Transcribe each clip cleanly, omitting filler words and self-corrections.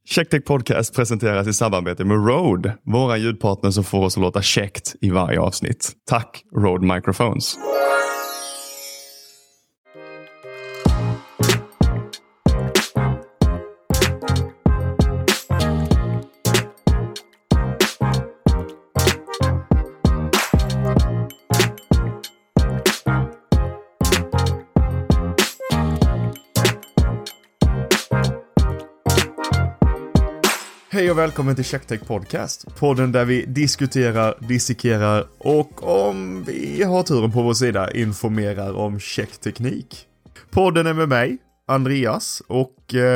Checktech Podcast presenteras i samarbete med Rode, våra ljudpartner som får oss att låta käckt i varje avsnitt. Tack Rode Microphones. Hej och välkommen till Checktech Podcast. Podden där vi diskuterar, dissekerar och om vi har turen på vår sida informerar om checkteknik. Podden är med mig, Andreas, och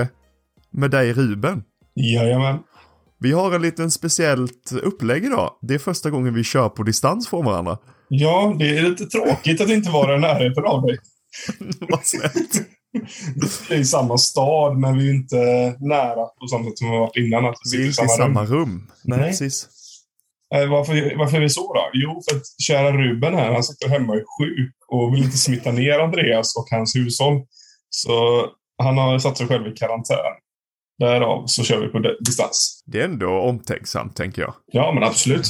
med dig, Ruben. Jajamän. Vi har en liten speciellt upplägg idag. Det är första gången vi kör på distans från varandra. Ja, det är lite tråkigt att inte vara i närheten av dig. Vad snällt. Vi är i samma stad, men vi är inte nära på samma sätt som vi har varit innan. Att vi är inte i samma rum. Nej, precis. Varför är vi så då? Jo, för att kära Ruben här, han sitter hemma och är sjuk och vill inte smitta ner Andreas och hans hushåll. Så han har satt sig själv i karantän. Därav så kör vi på distans. Det är ändå omtänksamt, tänker jag. Ja, men absolut.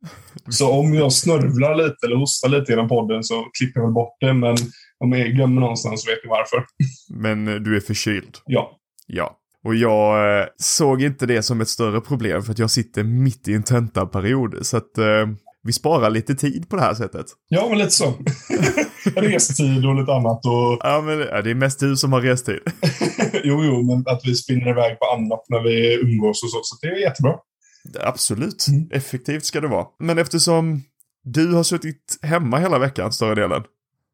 Så om jag snörvlar lite eller hostar lite i den podden så klipper jag väl bort det, men om jag glömmer någonstans så vet ni varför. Men du är förkyld? Ja. Ja. Och jag såg inte det som ett större problem för att jag sitter mitt i en tentaperiod. Så att vi sparar lite tid på det här sättet. Ja, men lite så. Restid och lite annat. Och... Ja, men det är mest du som har restid. jo, men att vi spinner iväg på annat när vi umgås och så det är jättebra. Absolut. Effektivt ska det vara. Men eftersom du har suttit hemma hela veckan, större delen,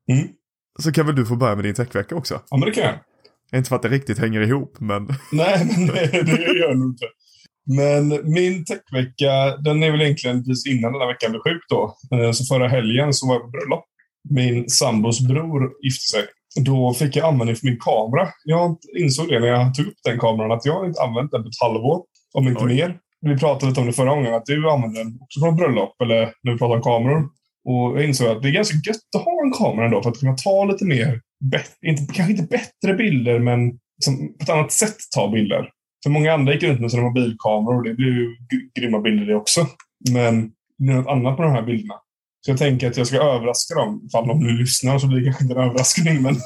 så kan väl du få börja med din techvecka också? Ja, men det kan jag. Inte för att det riktigt hänger ihop, men... Nej, men det gör nog inte. Men min techvecka, den är väl egentligen precis innan den här veckan blev sjuk då. Så förra helgen så var jag på bröllop. Min sambos bror gifte sig. Då fick jag användning för min kamera. Jag insåg det när jag tog upp den kameran att jag har inte använt den på ett halvår, om inte mer. Vi pratade lite om det förra gången, att du använder den också från bröllop, eller när vi pratar om kameror. Och jag insåg att det är ganska gött att ha en kamera ändå för att kunna ta lite mer, kanske inte bättre bilder, men på ett annat sätt ta bilder. För många andra gick runt med sina mobilkameror och det blir ju grymma bilder det också. Men det är något annat på de här bilderna. Så jag tänker att jag ska överraska dem. Ifall de nu lyssnar så blir det kanske inte en överraskning. Men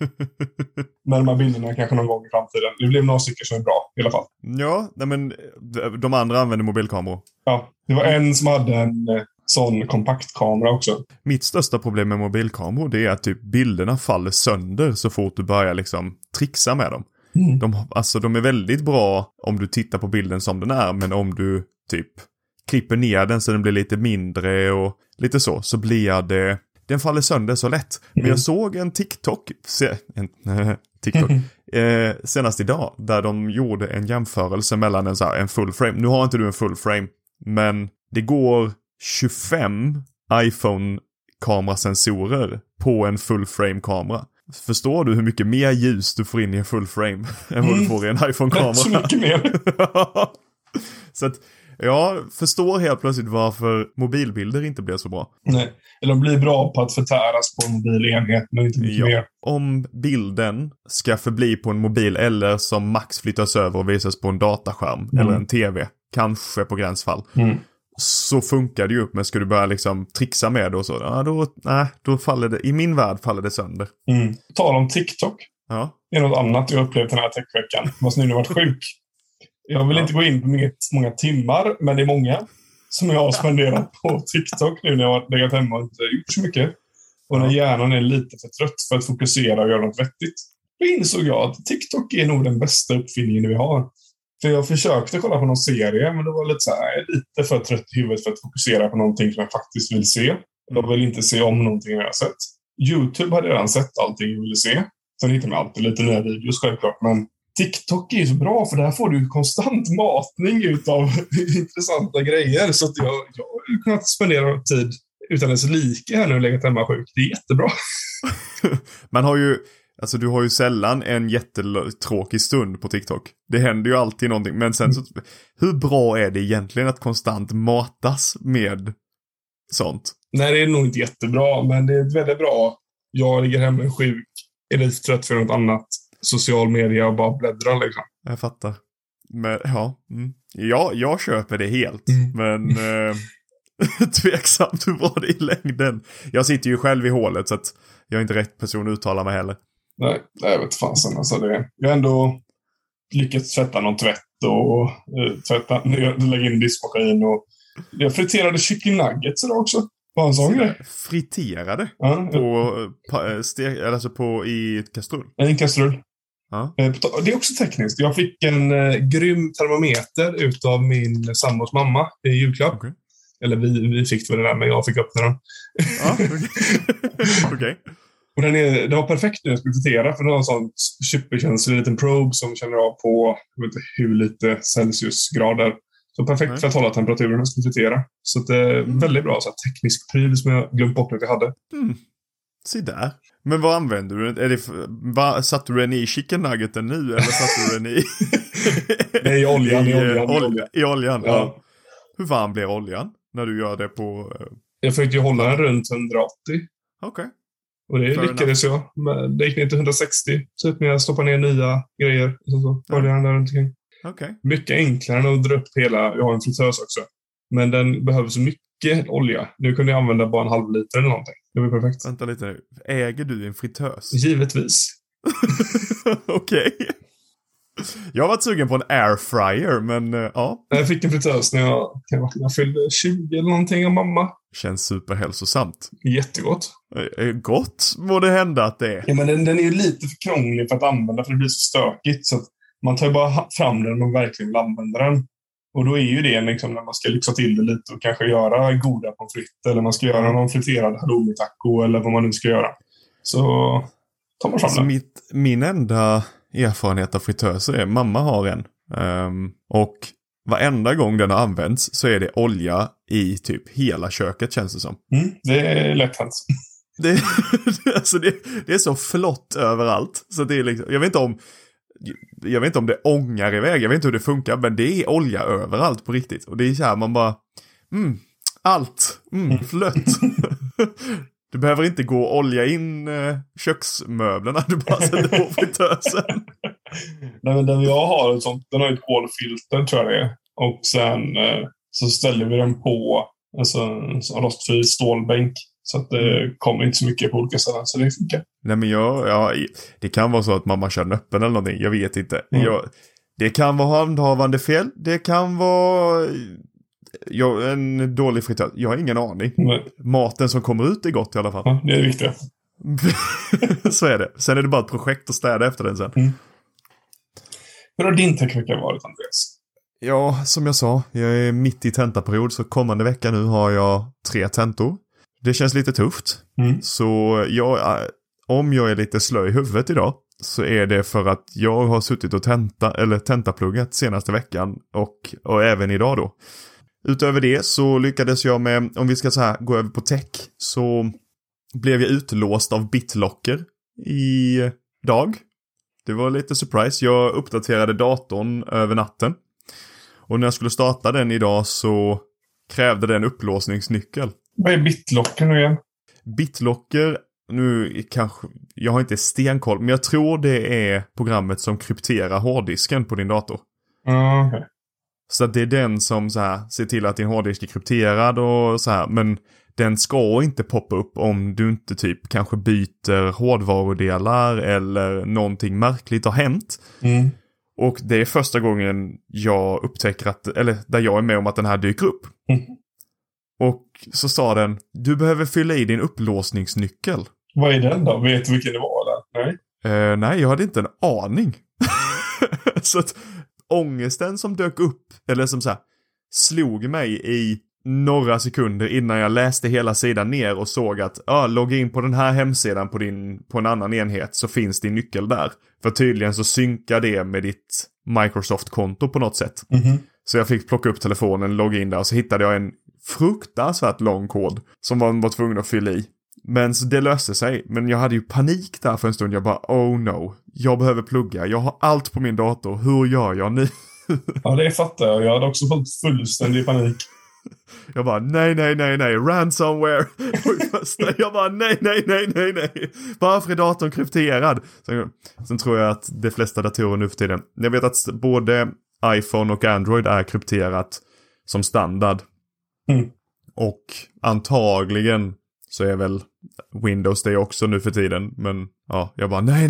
med de här bilderna kanske någon gång i framtiden. Det blev några stycken som är bra i alla fall. Ja, men de andra använder mobilkameror. Ja, det var en som hade en sån kompaktkamera också. Mitt största problem med mobilkameror, det är att typ bilderna faller sönder så fort du börjar liksom trixa med dem. De är väldigt bra om du tittar på bilden som den är, men om du typ klipper ner den så den blir lite mindre och lite så blir det, den faller sönder så lätt. Men jag såg en TikTok senast idag där de gjorde en jämförelse mellan en full frame. Nu har inte du en full frame, men det går 25 iPhone-kamerasensorer på en full frame-kamera. Förstår du hur mycket mer ljus du får in i en full frame än vad du får i en iPhone-kamera? Så mycket mer. Så att jag förstår helt plötsligt varför mobilbilder inte blir så bra. Nej, eller de blir bra på att förtäras på en mobilenhet, men inte mycket mer. Om bilden ska förbli på en mobil eller som max flyttas över och visas på en dataskärm eller en tv, kanske på gränsfall, så funkar det ju. Men ska du börja liksom trixa med det och så, då faller det, i min värld faller det sönder. Tal om TikTok. Ja. Det är något annat jag upplevt den här techveckan. Fast nu har varit sjuk. Jag vill inte gå in på många timmar, men det är många som jag har spenderat på TikTok nu när jag har legat hemma och inte gjort så mycket. Och när hjärnan är lite för trött för att fokusera och göra något vettigt. Då insåg jag att TikTok är nog den bästa uppfinningen vi har. För jag försökte kolla på någon serie, men det var lite för trött i huvudet för att fokusera på någonting som jag faktiskt vill se. Jag vill inte se om någonting jag har sett. YouTube hade redan sett allting jag ville se. Sen hittar man alltid lite nya videos självklart, men TikTok är ju så bra för där får du konstant matning utav intressanta grejer. Så att jag har kunnat spendera tid utan ens like här nu och legat hemma sjuk. Det är jättebra. Man har ju, alltså du har ju sällan en jättetråkig stund på TikTok. Det händer ju alltid någonting. Men sen så, hur bra är det egentligen att konstant matas med sånt? Nej, det är nog inte jättebra, men det är väldigt bra. Jag ligger hemma sjuk, är lite trött för något annat social media och bara bläddrar liksom. Jag fattar. Men ja, jag köper det helt. Men tveksamt hur bra det är i längden. Jag sitter ju själv i hålet så att jag är inte rätt person att uttala mig heller. Nej, jag vet fasen. Alltså jag har ändå lyckats tvätta någon tvätt och lägga in diskmaskin. Och jag friterade chicken nuggets idag också. Var en sån grej. Friterade? Ja. I kastrull? I en kastrull. Ja. Det är också tekniskt. Jag fick en grym termometer utav min sambos mamma i julklapp. Okay. Eller vi fick det där, men jag fick öppna den. Ja, okej. Och det var perfekt när jag skulle fritera, för det var en sån superkänslig liten probe som känner av på jag vet inte hur lite Celsiusgrader. Så perfekt för att hålla temperaturen när jag skulle fritera. Så det är väldigt bra så här, teknisk pryl som jag glömt bort att jag hade. Se där. Men vad använder du? Satte du den i chicken nuggeten nu eller satte du den i... Nej, i oljan. I oljan, ja. Hur varm blir oljan när du gör det på... Jag försökte ju hålla den runt 180. Okej. Och det lyckades jag. Men det gick ner till 160. Så när jag stoppar ner nya grejer. Så håller jag den där runt omkring. Okay. Mycket enklare än att dra upp hela... Jag har en fritös också. Men den behöver så mycket olja. Nu kunde jag använda bara en halv liter eller någonting. Det var perfekt. Vänta lite nu. Äger du en fritös? Givetvis. Okej. Jag har varit sugen på en airfryer, men ja. Jag fick en fritös när jag fyllde 20 eller någonting av mamma. Känns superhälsosamt. Jättegott. Gott må det hända att det är. Ja, men den är ju lite för krånglig för att använda, för det blir så stökigt. Så att man tar ju bara fram den och verkligen vill använda den. Och då är ju det liksom när man ska lyxa till det lite och kanske göra goda pommes frites, eller man ska göra någon friterad halloumi-taco eller vad man nu ska göra. Så tar man fram den. Min enda erfarenhet av fritöser är mamma har en. Och varenda gång den har använts så är det olja i typ hela köket, känns det som. Det är lätt hänt. Det är så flott överallt. Så det är liksom, jag vet inte om det ångar iväg. Jag vet inte hur det funkar, men det är olja överallt på riktigt. Och det är så här, man bara allt, flött. Du behöver inte gå och olja in köksmöblerna. Du bara sätter på fritösen. Nej, men den jag har, den har ett kolfilter tror jag det är. Och sen så ställer vi den på en rostfri stålbänk. Så att det kommer inte så mycket på olika ställen. Så det funkar. Nej, men det kan vara så att mamma kör den öppen eller någonting. Jag vet inte. Det kan vara handhavande fel. Det kan vara... en dålig fritös. Jag har ingen aning. Nej. Maten som kommer ut är gott i alla fall. Ja, det är viktigt. Så är det. Sen är det bara ett projekt att städa efter den sen. Hur har din techvecka varit, Andreas? Ja, som jag sa. Jag är mitt i tentaperiod. Så kommande vecka nu har jag 3 tentor. Det känns lite tufft. Så om jag är lite slö i huvudet idag så är det för att jag har suttit och tentapluggat senaste veckan och även idag då. Utöver det så lyckades jag med, om vi ska så här gå över på tech, så blev jag utlåst av BitLocker i dag. Det var lite surprise. Jag uppdaterade datorn över natten. Och när jag skulle starta den idag så krävde den upplåsningsnyckel. Vad är BitLocker nu igen? BitLocker, nu kanske, jag har inte stenkoll, men jag tror det är programmet som krypterar hårddisken på din dator. Okay. Så att det är den som så här ser till att din hårddisk är krypterad och så här, men den ska inte poppa upp om du inte typ kanske byter hårdvarudelar eller någonting märkligt har hänt. Och det är första gången jag upptäcker där jag är med om att den här dyker upp. Och så sa den, du behöver fylla i din upplåsningsnyckel. Vad är den då? Vet du vilken det var där? Nej. Nej, jag hade inte en aning. Så att ångesten som dök upp, eller som så här, slog mig i några sekunder innan jag läste hela sidan ner och såg att logga in på den här hemsidan på en annan enhet så finns din nyckel där. För tydligen så synkar det med ditt Microsoft-konto på något sätt. Så jag fick plocka upp telefonen, logga in där och så hittade jag en fruktansvärt lång kod som man var tvungen att fylla i. Men så det löste sig. Men jag hade ju panik där för en stund. Jag bara, oh no. Jag behöver plugga. Jag har allt på min dator. Hur gör jag nu? Ja, det fattar jag. Jag hade också fått fullständig panik. Jag bara, nej. Ransomware. Jag bara, nej. Varför är datorn krypterad? Sen tror jag att de flesta datorer nu för tiden. Jag vet att både iPhone och Android är krypterat som standard. Och antagligen så är väl Windows det också nu för tiden. Men ja, jag bara nej.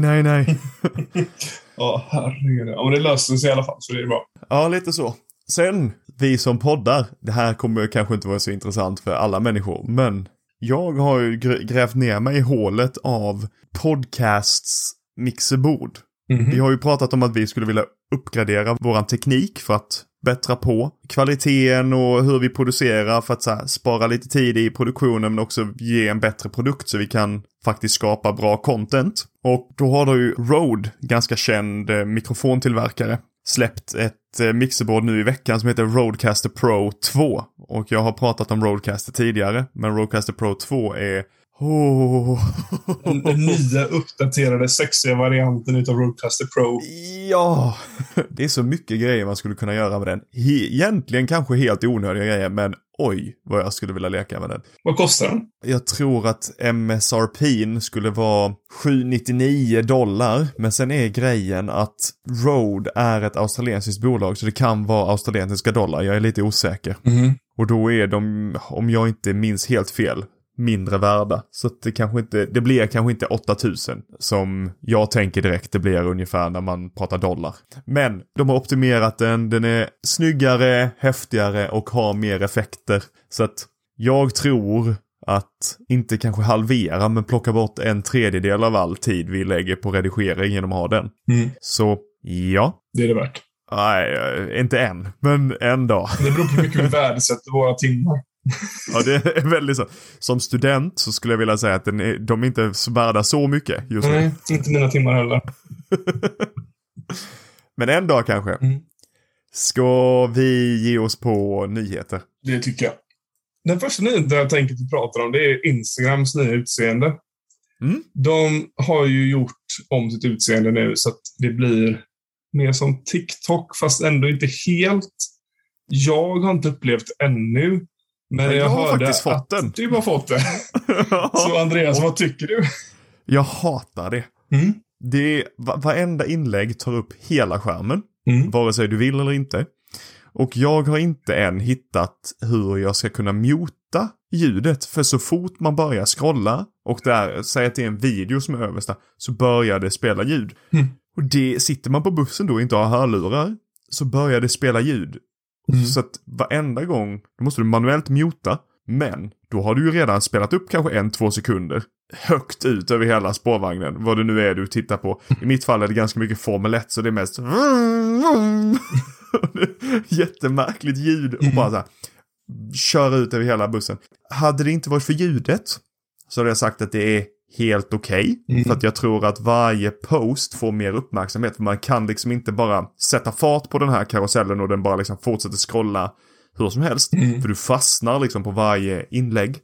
Ja, herregud. Ja, men det löste sig i alla fall, så det är bra. Ja, lite så. Sen, vi som poddar, det här kommer kanske inte vara så intressant för alla människor, men jag har ju grävt ner mig i hålet av podcasts mixerbord. Vi har ju pratat om att vi skulle vilja uppgradera våran teknik för att bättra på kvaliteten och hur vi producerar för att så här, spara lite tid i produktionen men också ge en bättre produkt så vi kan faktiskt skapa bra content. Och då har då ju Rode, ganska känd mikrofontillverkare, släppt ett mixerbord nu i veckan som heter Rodecaster Pro 2. Och jag har pratat om Rodecaster tidigare, men Rodecaster Pro 2 är Den nya uppdaterade sexiga varianten utav Rodecaster Pro. Ja, det är så mycket grejer man skulle kunna göra med den. Egentligen kanske helt onödiga grejer, men oj vad jag skulle vilja leka med den. Vad kostar den? Jag tror att MSRP:n skulle vara $799, men sen är grejen att Rode är ett australiensiskt bolag så det kan vara australiensiska dollar. Jag är lite osäker. Och då är de, om jag inte minns helt fel, mindre värda. Så att det blir kanske inte 8000 som jag tänker direkt det blir ungefär när man pratar dollar. Men de har optimerat den är snyggare, häftigare och har mer effekter. Så att jag tror att inte kanske halvera men plocka bort 1/3 av all tid vi lägger på redigering genom att ha den. Så ja. Det är det värt. Nej, inte än. Men en dag. Det beror på hur mycket vi värdesätter våra timmar. Ja, det är väldigt så. Som student så skulle jag vilja säga att de är inte värda så mycket just nu. Nej, inte mina timmar heller. Men en dag kanske. Ska vi ge oss på nyheter? Det tycker jag. Den första nyheten jag tänker att vi pratar om det är Instagrams nya utseende. De har ju gjort om sitt utseende nu så att det blir mer som TikTok fast ändå inte helt. Jag har inte upplevt ännu. Men jag har faktiskt fått den. Du har fått den. Så Andreas, vad tycker du? Jag hatar det. Varenda inlägg tar upp hela skärmen. Vare sig du vill eller inte. Och jag har inte än hittat hur jag ska kunna muta ljudet. För så fort man börjar scrolla och där säger att det är en video som är översta så börjar det spela ljud. Och det sitter man på bussen då och inte har hörlurar så börjar det spela ljud. Så att varenda gång då måste du manuellt muta. Men då har du ju redan spelat upp kanske 1-2 sekunder högt ut över hela spårvagnen. Vad det nu är du tittar på. I mitt fall är det ganska mycket Formel 1 så det är mest jättemärkligt ljud och bara så här, köra ut över hela bussen. Hade det inte varit för ljudet så hade jag sagt att det är helt okej. För att jag tror att varje post får mer uppmärksamhet. För man kan liksom inte bara sätta fart på den här karusellen och den bara liksom fortsätter scrolla hur som helst. För du fastnar liksom på varje inlägg.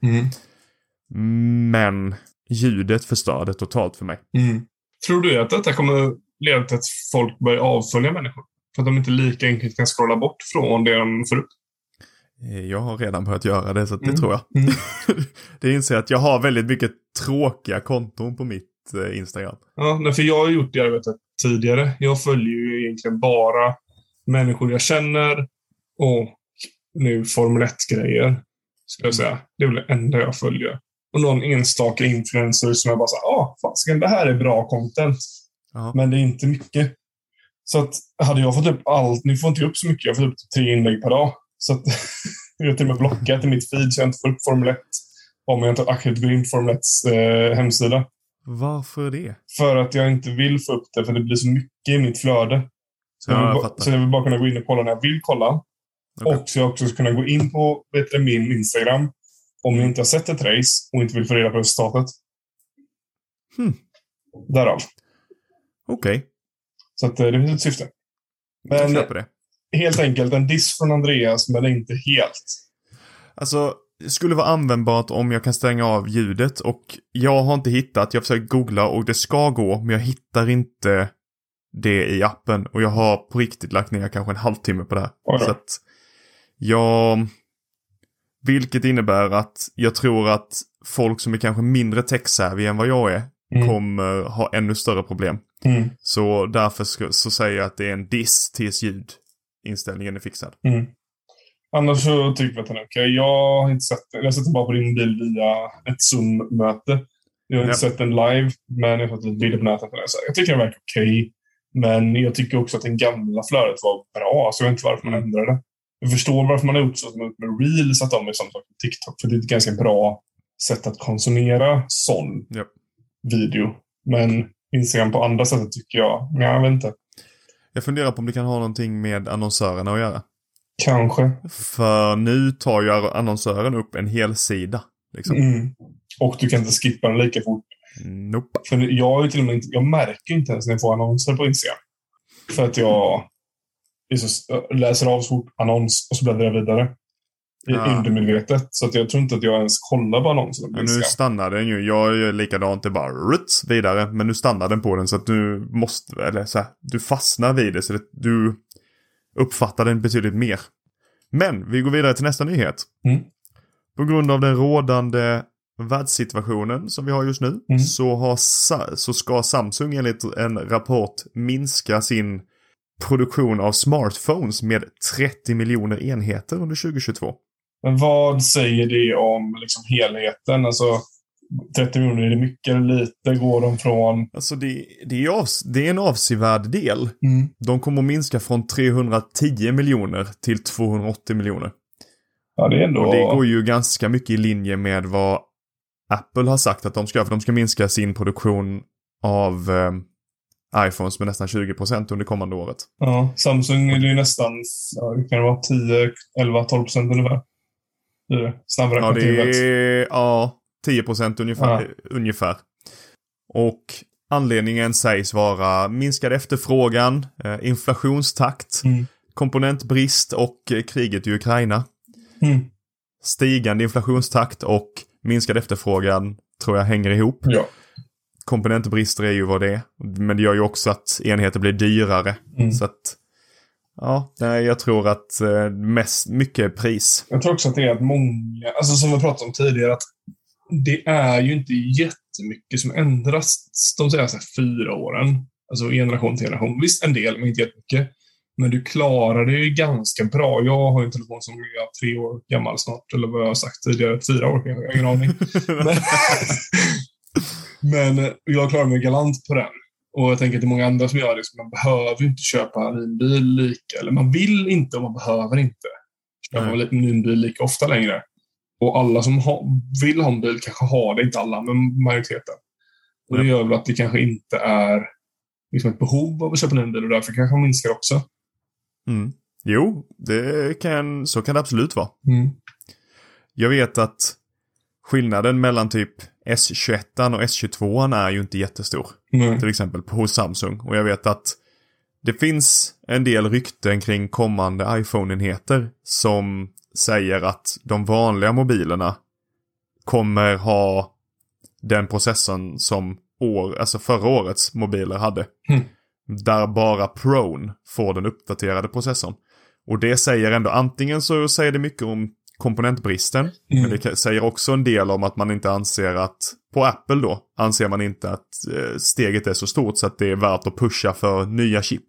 Men ljudet förstör det totalt för mig. Tror du att detta kommer leda till att folk börjar avfölja människor? För att de inte lika enkelt kan scrolla bort från det de får upp? Jag har redan börjat göra det så att det tror jag. Det inser att jag har väldigt mycket tråkiga konton på mitt Instagram. Ja, för jag har gjort det arbetet tidigare. Jag följer ju egentligen bara människor jag känner och nu Formel 1-grejer, skulle jag säga. Det är väl det enda jag följer. Och någon enstaka influencer som jag bara säger, fasiken, det här är bra content. Men det är inte mycket. Så att hade jag fått upp allt, nu får inte jag upp så mycket, jag får upp 3 inlägg per dag. Så att jag har till och med blockat i mitt feed så jag inte får upp Formel 1 om jag inte aktivt går in på Formel 1s hemsida. Varför det? För att jag inte vill få upp det, för det blir så mycket i mitt flöde. Så jag vill bara kunna gå in och kolla när jag vill kolla. Okay. Och så jag också ska kunna gå in på min Instagram om jag inte har sett ett race och inte vill få reda på resultatet. Därav. Okej. Så att det finns ett syfte. Men det. Helt enkelt en diss från Andreas, men inte helt. Alltså, det skulle vara användbart om jag kan stänga av ljudet. Och jag har inte hittat, jag försöker googla och det ska gå, men jag hittar inte det i appen. Och jag har på riktigt lagt ner kanske en halvtimme på det här. Så att vilket innebär att jag tror att folk som är kanske mindre tech-savvy än vad jag är kommer ha ännu större problem. Så därför så säger jag att det är en diss tills ljudinställningen är fixad. Annars så tycker jag att den är okej. Jag har inte sett den. Jag har sett den bara på din bil via ett Zoom-möte. Jag har inte sett den live, men jag har fått ett bild på nätet. Jag tycker den verkar okej. Men jag tycker också att den gamla flödet var bra. Så jag vet inte varför man ändrade det. Jag förstår varför man har gjort så som med Reels, att de är samma sak med TikTok. För det är ett ganska bra sätt att konsumera sån video. Men Instagram på andra sätt tycker jag vet inte. Jag funderar på om det kan ha någonting med annonsörerna att göra. Kanske. För nu tar ju annonsören upp en hel sida. Liksom. Och du kan inte skippa den lika fort. Nope. För jag märker inte ens när jag får annonser på Instagram. För att jag läser av så fort annons och så bläddrar jag vidare. Undermedvetet. Så att jag tror inte att jag ens kollar på annonserna på Instagram. Nu stannar den ju. Jag gör likadant, det bara ruts vidare. Men nu stannar den på den så att du måste, eller så här, du fastnar vid det så att du uppfattar den betydligt mer. Men vi går vidare till nästa nyhet. På grund av den rådande världssituationen som vi har just nu så ska Samsung enligt en rapport minska sin produktion av smartphones med 30 miljoner enheter under 2022. Men vad säger det om liksom helheten? Alltså 30 miljoner, är det mycket eller lite? Går de från... Alltså det är en avsevärd del. De kommer att minska från 310 miljoner till 280 miljoner. Ja, det är ändå... Och det går ju ganska mycket i linje med vad Apple har sagt att de ska. För de ska minska sin produktion av iPhones med nästan 20% under kommande året. Ja, Samsung är ju nästan, det kan vara 10, 11, 12% ungefär. Snabbare ja, det är 10% ungefär. Och anledningen sägs vara minskad efterfrågan, inflationstakt, komponentbrist och kriget i Ukraina. Stigande inflationstakt och minskad efterfrågan tror jag hänger ihop. Ja. Komponentbrister är ju vad det är. Men det gör ju också att enheter blir dyrare. Så att, jag tror att mycket pris. Jag tror också att det är att många, alltså som vi pratade om tidigare, att det är ju inte jättemycket som ändras de senaste 4 åren. Alltså generation till generation. Visst en del, men inte jättemycket. Men du klarar det ju ganska bra. Jag har en telefon som är 3 år gammal snart. Eller vad jag har sagt tidigare. 4 år, jag har ingen aning. Men jag klarar mig galant på den. Och jag tänker att det är många andra som gör det. Man behöver inte köpa en bil lika. Eller man vill inte och man behöver inte köpa en bil lika ofta längre. Och alla som vill ha en bil kanske har det. Inte alla, men majoriteten. Och det gör väl att det kanske inte är liksom ett behov av att köpa en bil. Och därför kanske man minskar också. Jo, så kan det absolut vara. Jag vet att skillnaden mellan typ S21 och S22 är ju inte jättestor. Till exempel hos Samsung. Och jag vet att det finns en del rykten kring kommande iPhone-enheter som säger att de vanliga mobilerna kommer ha den processorn som förra årets mobiler hade. Där bara Pro får den uppdaterade processorn. Och det säger ändå, antingen så säger det mycket om komponentbristen. Men det säger också en del om att man inte anser att, på Apple då, anser man inte att steget är så stort så att det är värt att pusha för nya chip.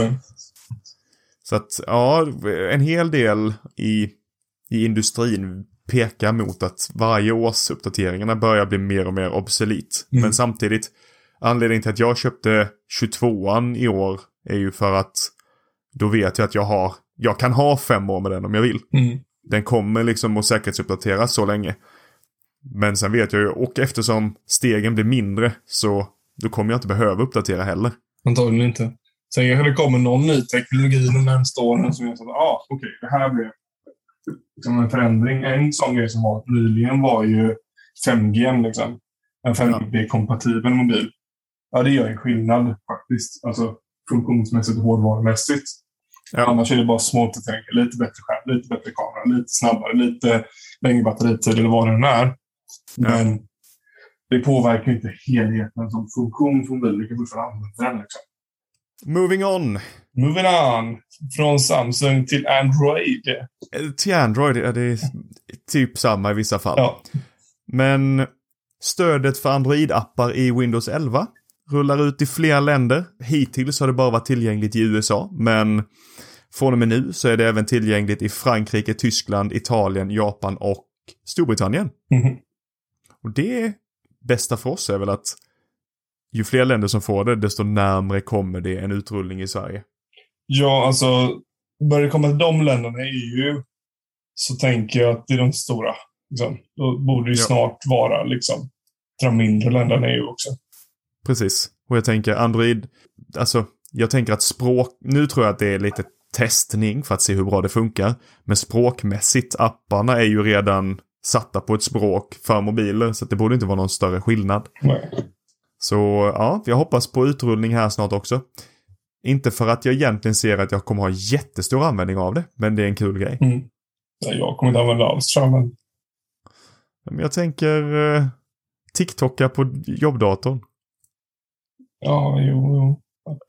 Så att, en hel del i industrin pekar mot att varje års uppdateringarna börjar bli mer och mer obsolet. Men samtidigt, anledningen till att jag köpte 22an i år är ju för att då vet jag att jag kan ha 5 år med den om jag vill. Den kommer liksom att säkerhetsuppdateras så länge. Men sen vet jag ju, och eftersom stegen blir mindre så då kommer jag inte behöva uppdatera heller. Antagligen inte. Sen kanske det kommer någon ny teknologi de närmaste åren som jag sa, okej, det här blir liksom en förändring. En sån grej som var nyligen var ju 5G liksom. En 5G-kompatibel mobil. Ja, det gör en skillnad faktiskt. Alltså funktionsmässigt och hårdvarumässigt. Ja. Annars är det bara små uppdateringar. Lite bättre skärm, lite bättre kamera, lite snabbare, lite längre batteritid eller vad det nu är. Men det påverkar inte helheten som funktion från bilen. Du kan fortfarande använda den liksom. Moving on. Från Samsung till Android. Till Android, det är typ samma i vissa fall. Ja. Men stödet för Android-appar i Windows 11 rullar ut i flera länder. Hittills har det bara varit tillgängligt i USA, men från och med nu så är det även tillgängligt i Frankrike, Tyskland, Italien, Japan och Storbritannien. Mm. Och det bästa för oss är väl att ju fler länder som får det, desto närmare kommer det en utrullning i Sverige. Ja, alltså börjar det komma till de länderna i EU så tänker jag att det är de stora. Liksom. Då borde det snart vara liksom till de mindre länderna i EU också. Precis. Och jag tänker Android, alltså jag tänker att språk, nu tror jag att det är lite testning för att se hur bra det funkar. Men språkmässigt, apparna är ju redan satta på ett språk för mobiler, så att det borde inte vara någon större skillnad. Nej. Så ja, jag hoppas på utrullning här snart också. Inte för att jag egentligen ser att jag kommer ha jättestor användning av det, men det är en kul grej. Mm. Jag kommer inte använda alls, tror jag, men jag tänker TikToka på jobbdatorn. Ja, jo.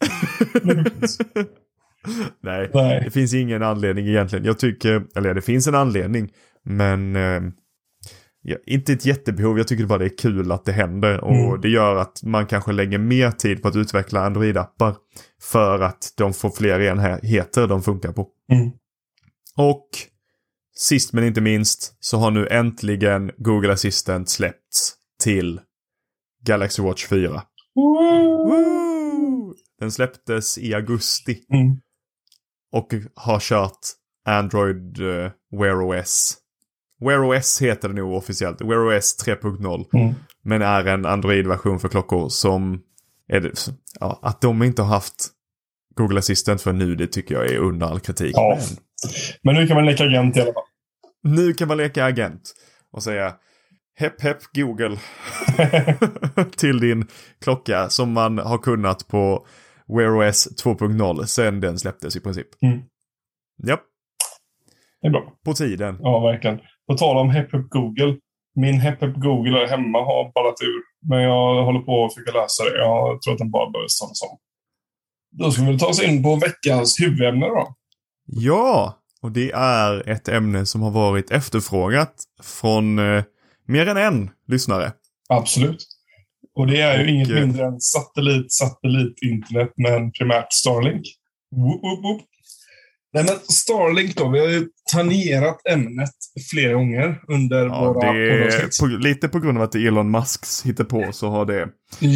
Nej, det finns ingen anledning egentligen. Jag tycker, eller det finns en anledning, men inte ett jättebehov. Jag tycker bara det är kul att det händer, och det gör att man kanske lägger mer tid på att utveckla Android-appar för att de får fler enheter de funkar på. Mm. Och sist men inte minst så har nu äntligen Google Assistant släppts till Galaxy Watch 4. Woo! Den släpptes i augusti och har kört Android Wear OS. Wear OS heter det nu officiellt. Wear OS 3.0. Men är en Android-version för klockor som är det, att de inte har haft Google Assistant för nu, det tycker jag är under all kritik. Ja. Men nu kan man leka agent i alla fall. Nu kan man leka agent och säga hepp hepp Google till din klocka, som man har kunnat på Wear OS 2.0 sen den släpptes i princip. Japp. Det är bra. På tiden. Ja, verkligen. På tal om hepp hepp Google. Min hepp hepp Google är hemma har ballat ur. Men jag håller på att försöka läsa det. Jag tror att den bara behöver startas om. Då ska vi ta oss in på veckans huvudämne då. Ja, och det är ett ämne som har varit efterfrågat från mer än en lyssnare. Absolut. Och det är ju inget mindre än satellit-internet, men primärt Starlink. Woop, woop, woop. Nej, men Starlink då, vi har ju tangerat ämnet flera gånger under våra poddavsnitt. Lite på grund av att det är Elon Musks hittar på, så har det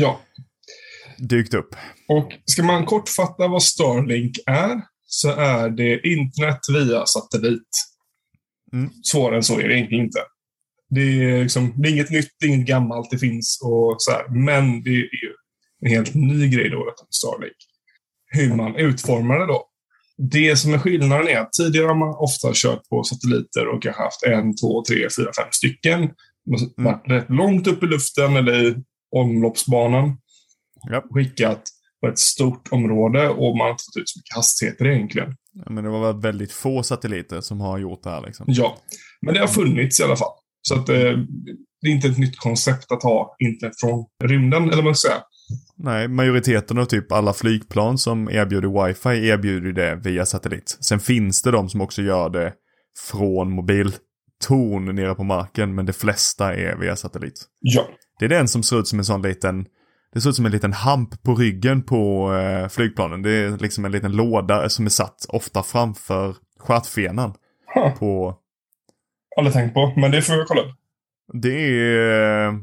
dykt upp. Och ska man kortfatta vad Starlink är, så är det internet via satellit. Svårare än så är det egentligen inte. Det är, liksom, det är inget nytt, det är inget gammalt, det finns och så här. Men det är ju en helt ny grej då, detta med Starlink. Hur man utformar det då. Det som är skillnaden är att tidigare har man ofta kört på satelliter och har haft 1, 2, 3, 4, 5 stycken. Man har varit rätt långt upp i luften eller i omloppsbanan. Skickat på ett stort område, och man har inte fått ut så mycket hastigheter egentligen. Ja, men det var väldigt få satelliter som har gjort det här liksom. Ja, men det har funnits i alla fall. Så att det är inte ett nytt koncept att ha internet från rymden, eller vad man ska säga. Nej, majoriteten av typ alla flygplan som erbjuder wifi erbjuder det via satellit. Sen finns det de som också gör det från mobiltorn nere på marken, men de flesta är via satellit. Ja. Det är den som ser ut som en sån liten, det ser ut som en liten hamp på ryggen på flygplanen. Det är liksom en liten låda som är satt ofta framför stjärtfenan på... Aldrig tänkt på, men det får jag kolla upp. Det är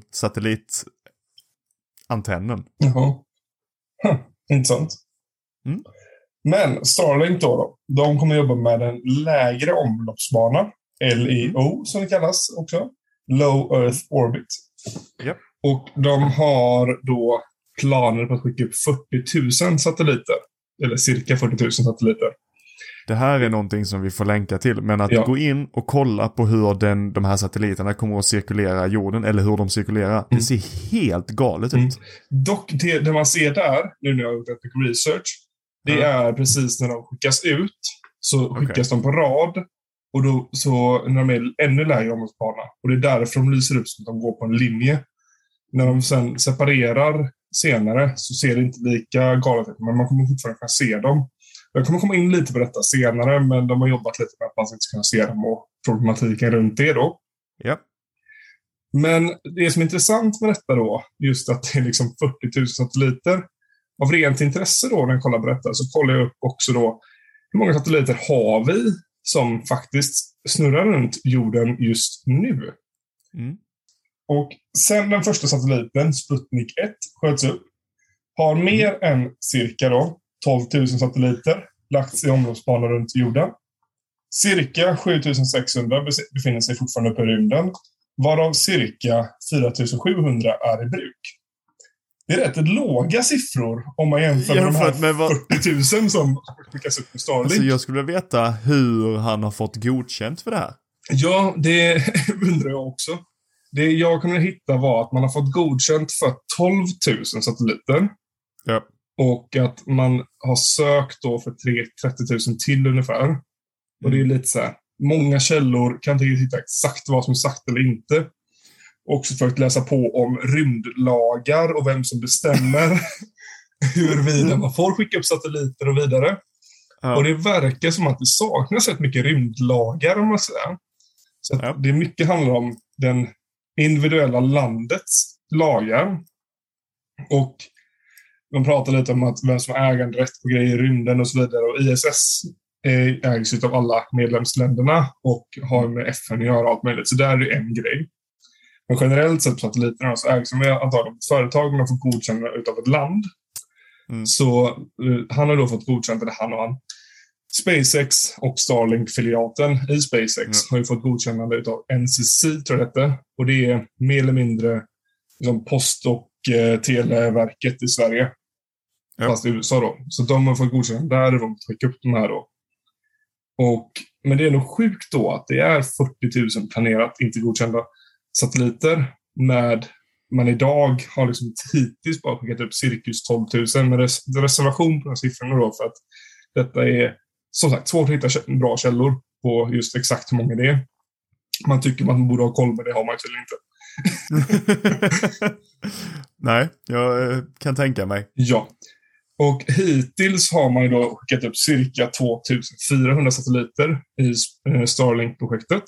satellitantennen. Jaha. Intressant. Men Starlink då, de kommer jobba med en lägre omloppsbana. LEO som det kallas också. Low Earth Orbit. Yep. Och de har då planer på att skicka upp 40 000 satelliter. Eller cirka 40 000 satelliter. Det här är någonting som vi får länka till. Men att gå in och kolla på hur de här satelliterna kommer att cirkulera jorden. Eller hur de cirkulerar. Det ser helt galet ut. Dock, det man ser där, nu när jag har gjort ett mycket research. Det är precis när de skickas ut. Så skickas de på rad. Och då, så när de är ännu lägre omloppsbana. Och det är därför de lyser ut som att de går på en linje. När de sen separerar senare så ser det inte lika galet ut. Men man kommer fortfarande kunna se dem. Jag kommer komma in lite på detta senare, men de har jobbat lite med att man inte ska kunna se dem och problematiken runt det då. Ja. Men det som är intressant med detta då, just att det är liksom 40 000 satelliter. Av rent intresse då när jag kollar på detta så kollar jag upp också då hur många satelliter har vi som faktiskt snurrar runt jorden just nu. Och sen den första satelliten, Sputnik 1, sköts upp, har mer än cirka då 12 000 satelliter lagts i omloppsbana runt jorden. Cirka 7600 befinner sig fortfarande uppe i rymden, varav cirka 4700 är i bruk. Det är rätt låga siffror om man jämför med de här 40 000 som skickas upp med Starlink. Alltså jag skulle vilja veta hur han har fått godkänt för det här. Ja, det undrar jag också. Det jag kunde hitta var att man har fått godkänt för 12 000 satelliter. Ja. Och att man har sökt då för 30 000 till ungefär. Och det är lite så här, många källor kan inte hitta exakt vad som är sagt eller inte. Också försökt läsa på om rymdlagar och vem som bestämmer huruvida man får skicka upp satelliter och vidare. Ja. Och det verkar som att det saknas rätt mycket rymdlagar om man säger. Så att det mycket handlar om den individuella landets lagar. Och de pratar lite om att vem som har äganderätt på grejer i rymden och så vidare. Och ISS ägs av alla medlemsländerna och har med FN att göra allt möjligt. Så där är det en grej. Men generellt sett på satelliterna så ägs de antagligen ett företag men de får godkänna utav ett land. Så han har då fått godkänt, eller han och han. SpaceX och Starlink-filiaten i SpaceX har ju fått godkännande utav NCC, tror jag detta. Och det är mer eller mindre liksom post- och televerket i Sverige. Fast i USA då. Så de har fått godkännande där och de skickar upp de här då. Men det är nog sjukt då att det är 40 000 planerat, inte godkända satelliter. Med man idag har liksom hittills bara skickat upp cirkus 12 000 med reservation på de siffrorna då, för att detta är som sagt svårt att hitta bra källor på just exakt hur många det är. Man tycker man borde ha koll, med det har man tydligen inte. Nej, jag kan tänka mig. Ja. Och hittills har man ju då skickat upp cirka 2400 satelliter i Starlink-projektet.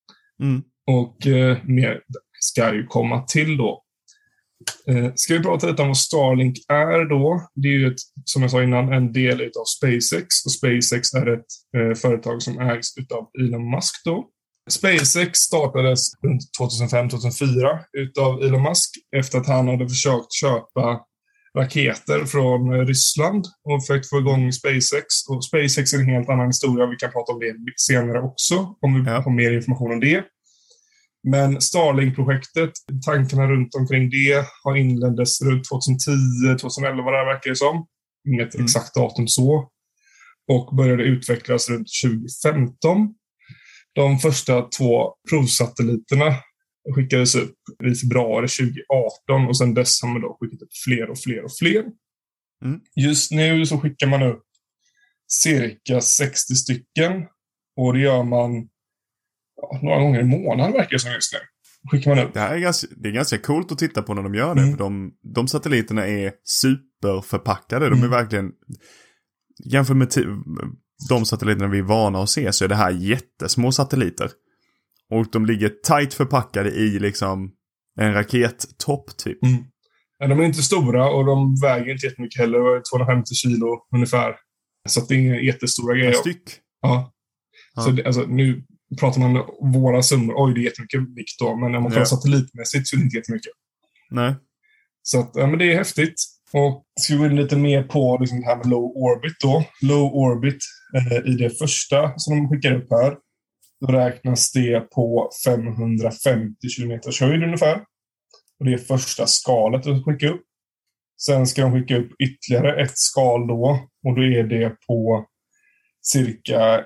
Och mer ska ju komma till då. Ska vi prata lite om vad Starlink är då? Det är ju som jag sa innan, en del av SpaceX. Och SpaceX är ett företag som ägs av Elon Musk då. SpaceX startades runt 2005-2004 utav Elon Musk efter att han hade försökt köpa raketer från Ryssland och försökt få igång SpaceX. Och SpaceX är en helt annan historia. Vi kan prata om det senare också om vi har mer information om det. Men Starlink-projektet, tankarna runt omkring det har inleddes runt 2010-2011 vad det verkar det som. Inget exakt datum så. Och började utvecklas runt 2015. De första 2 provsatelliterna skickades upp i februari 2018 och sedan dess har man då skickat upp fler och fler och fler. Just nu så skickar man upp cirka 60 stycken och det gör man några gånger i månaden verkar det som just nu. Skickar man upp. Det är ganska coolt att titta på när de gör det, för de satelliterna är superförpackade. De är verkligen, jämfört med de satelliterna vi är vana att se, så är det här jättesmå satelliter. Och de ligger tight förpackade i liksom en rakettopp typ. Ja, de är inte stora och de väger inte jättemycket heller. 250 kilo ungefär. Så att det är inga jättestora grejer. En styck? Ja. Så det, alltså, nu pratar man våra summor. Oj, det är jättemycket vikt då. Men när man pratar satellitmässigt så är det inte jättemycket. Nej. Så att, men det är häftigt. Och ska vi gå in lite mer på liksom det här med low orbit då. Low orbit i det första som de skickar upp här. Då räknas det på 550 km höjd ungefär. Och det är första skalet att skicka upp. Sen ska de skicka upp ytterligare ett skal då. Och då är det på cirka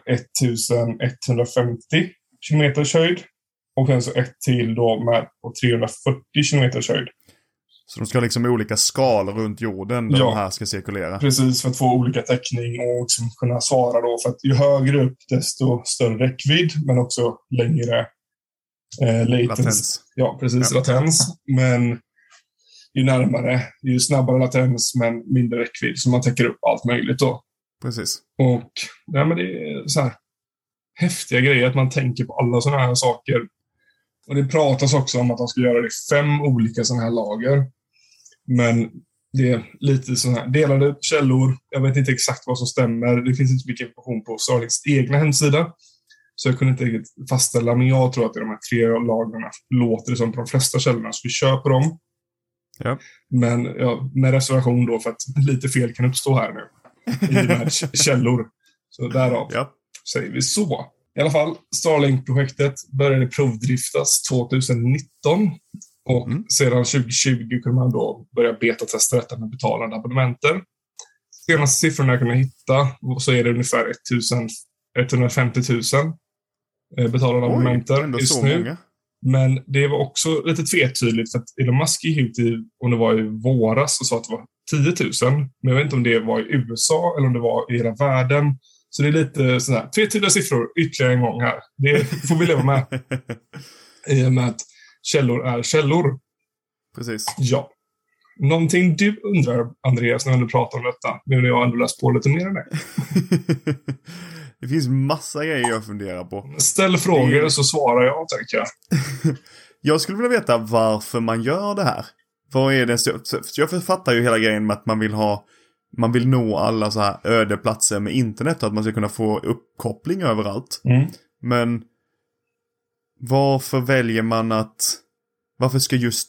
1150 km höjd. Och sen så ett till då med på 340 km höjd. Så de ska liksom olika skal runt jorden där de här ska cirkulera. Precis, för att få olika täckning och liksom kunna svara då. För att ju högre upp desto större räckvidd, men också längre latens. Ja, precis, latens. Men ju närmare, ju snabbare latens, men mindre räckvidd. Så man täcker upp allt möjligt då. Precis. Och ja, men det är så här häftiga grejer att man tänker på alla sådana här saker Och det pratas också om att de ska göra det i 5 olika sådana här lager. Men det är lite sådana här delade källor. Jag vet inte exakt vad som stämmer. Det finns inte mycket information på Starlinks egna hemsida. Så jag kunde inte riktigt fastställa. Men jag tror att det är de här 3 lagren låter det som på de flesta källorna. Så vi köper dem. Ja. Men ja, med reservation då för att lite fel kan uppstå här nu. I de här källor. Så därav säger vi så. I alla fall, Starlink-projektet började provdriftas 2019. Och sedan 2020 kunde man då börja beta-testa detta med betalande abonnementer. Senaste siffrorna jag kunde hitta så är det ungefär 150 000 betalande abonnenter just nu. Många. Men det var också lite tvetydigt för att Elon Musk gick ut om det var i våras och sa att det var 10 000. Men jag vet inte om det var i USA eller om det var i hela världen. Så det är lite sådär tvetydiga siffror ytterligare en gång här. Det får vi leva med. I och med att källor är källor. Precis. Ja. Någonting du undrar, Andreas, när du pratar om detta? Nu när jag ändå läst på lite mer än det. Det finns massa grejer jag funderar på. Ställ frågor så svarar jag, tänker jag. Jag skulle vilja veta varför man gör det här. Vad är det? Jag författar ju hela grejen med att man vill nå alla så här öde platser med internet och att man ska kunna få uppkoppling överallt. Men varför väljer man att varför ska just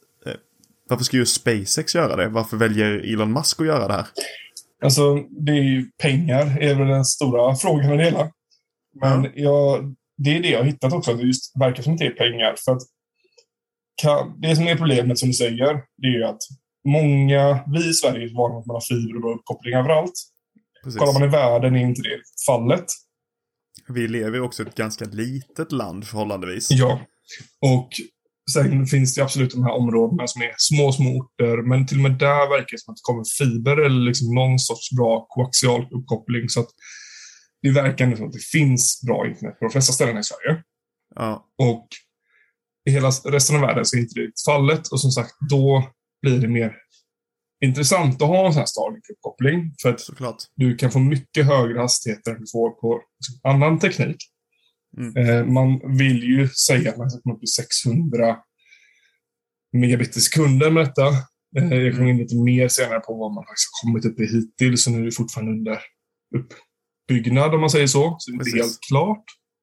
SpaceX göra det? Varför väljer Elon Musk att göra det här? Alltså, det är ju pengar är väl den stora frågan i det hela. Men det är det jag har hittat också. Det just verkar som att det är pengar. För att det som är problemet, som du säger, det är ju att vi i Sverige är vana att man har fiber och uppkoppling överallt. Precis. Kollar man i världen är inte det fallet. Vi lever också i ett ganska litet land förhållandevis. Ja, och sen finns det absolut de här områdena som är små orter, men till och med där verkar det som att det kommer fiber eller liksom någon sorts bra koaxial uppkoppling, så att det verkar som att det finns bra internet på de flesta ställen i Sverige. Ja. Och i hela resten av världen så är inte det fallet, och som sagt, då blir det mer intressant att ha en sån här Starlink-uppkoppling, för att du kan få mycket högre hastigheter än du får på annan teknik. Man vill ju säga att man ska komma upp i 600 megabit i sekunden med detta. Jag kommer in lite mer senare på vad man faktiskt har kommit upp i hittills, så nu är det fortfarande under uppbyggnad, om man säger så. Så det är inte helt klart.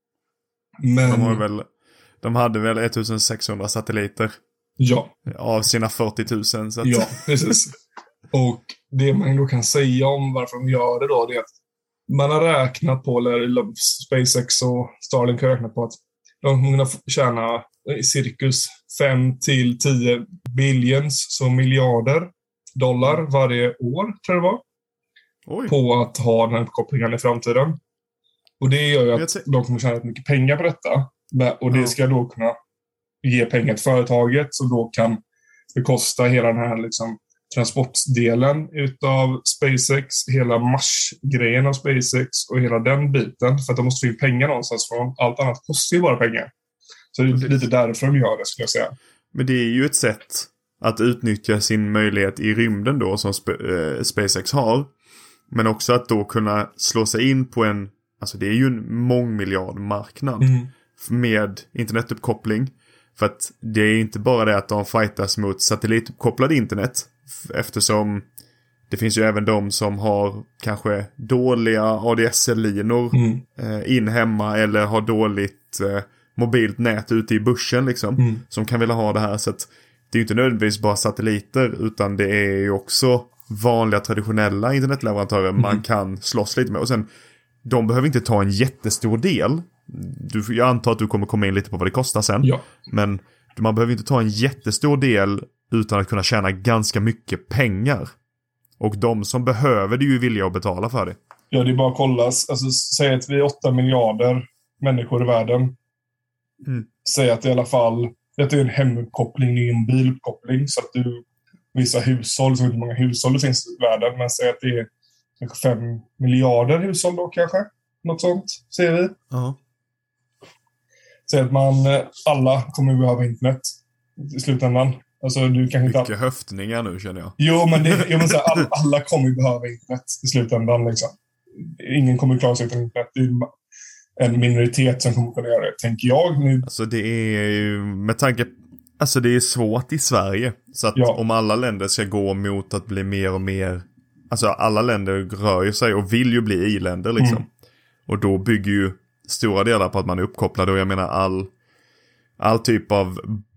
Men de hade väl 1600 satelliter. Ja. Av sina 40 000. Så att... Ja, precis. Och det man då kan säga om varför de gör det då, det är att man har räknat på, eller SpaceX och Starlink har räknat på att de kommer att tjäna cirkus 5-10 billions, så miljarder dollar varje år, tror jag det var. Oj. På att ha den här uppkopplingen i framtiden. Och det gör ju att de kommer tjäna mycket pengar på detta. Och det ska då kunna ge pengar till företaget som då kan bekosta hela den här liksom transportdelen utav SpaceX, hela Mars-grejen av SpaceX och hela den biten, för att de måste få in pengar någonstans från. Allt annat kostar ju bara pengar. Så det är lite därför de gör det, skulle jag säga. Men det är ju ett sätt att utnyttja sin möjlighet i rymden då, som SpaceX har. Men också att då kunna slå sig in på alltså det är ju en mångmiljardmarknad med internetuppkoppling. För att det är inte bara det att de fightas mot satellituppkopplad internet, eftersom det finns ju även de som har kanske dåliga ADSL-linor in hemma, eller har dåligt mobilt nät ute i bushen liksom, som kan vilja ha det här. Så att det är ju inte nödvändigtvis bara satelliter, utan det är ju också vanliga traditionella internetleverantörer man kan slåss lite med. Och sen, de behöver inte ta en jättestor del. Jag antar att du kommer komma in lite på vad det kostar sen. Ja. Men man behöver inte ta en jättestor del utan att kunna tjäna ganska mycket pengar. Och de som behöver det är ju villiga att betala för det. Ja, det är bara att kolla. Alltså, säg att vi är 8 miljarder människor i världen. Säg att i alla fall att det är en hemuppkoppling, det är en biluppkoppling. Så att vissa hushåll, så hur många hushåll det finns i världen. Men säg att det är kanske 5 miljarder hushåll då kanske. Något sånt, ser vi. Ja. Säg att alla kommer behöva internet i slutändan. Alltså, du kan inte... Mycket höftningar nu, känner jag. Jo, men så här, alla kommer behöva internet i slutändan. Liksom. Ingen kommer klara sig utan internet. en minoritet som kommer kunna göra det, tänker jag nu. Alltså det är ju med tanke, alltså det är svårt i Sverige, så att om alla länder ska gå mot att bli mer och mer, alltså alla länder rör ju sig och vill ju bli i-länder liksom. Och då bygger ju stora delar på att man är uppkopplad, och jag menar all typ av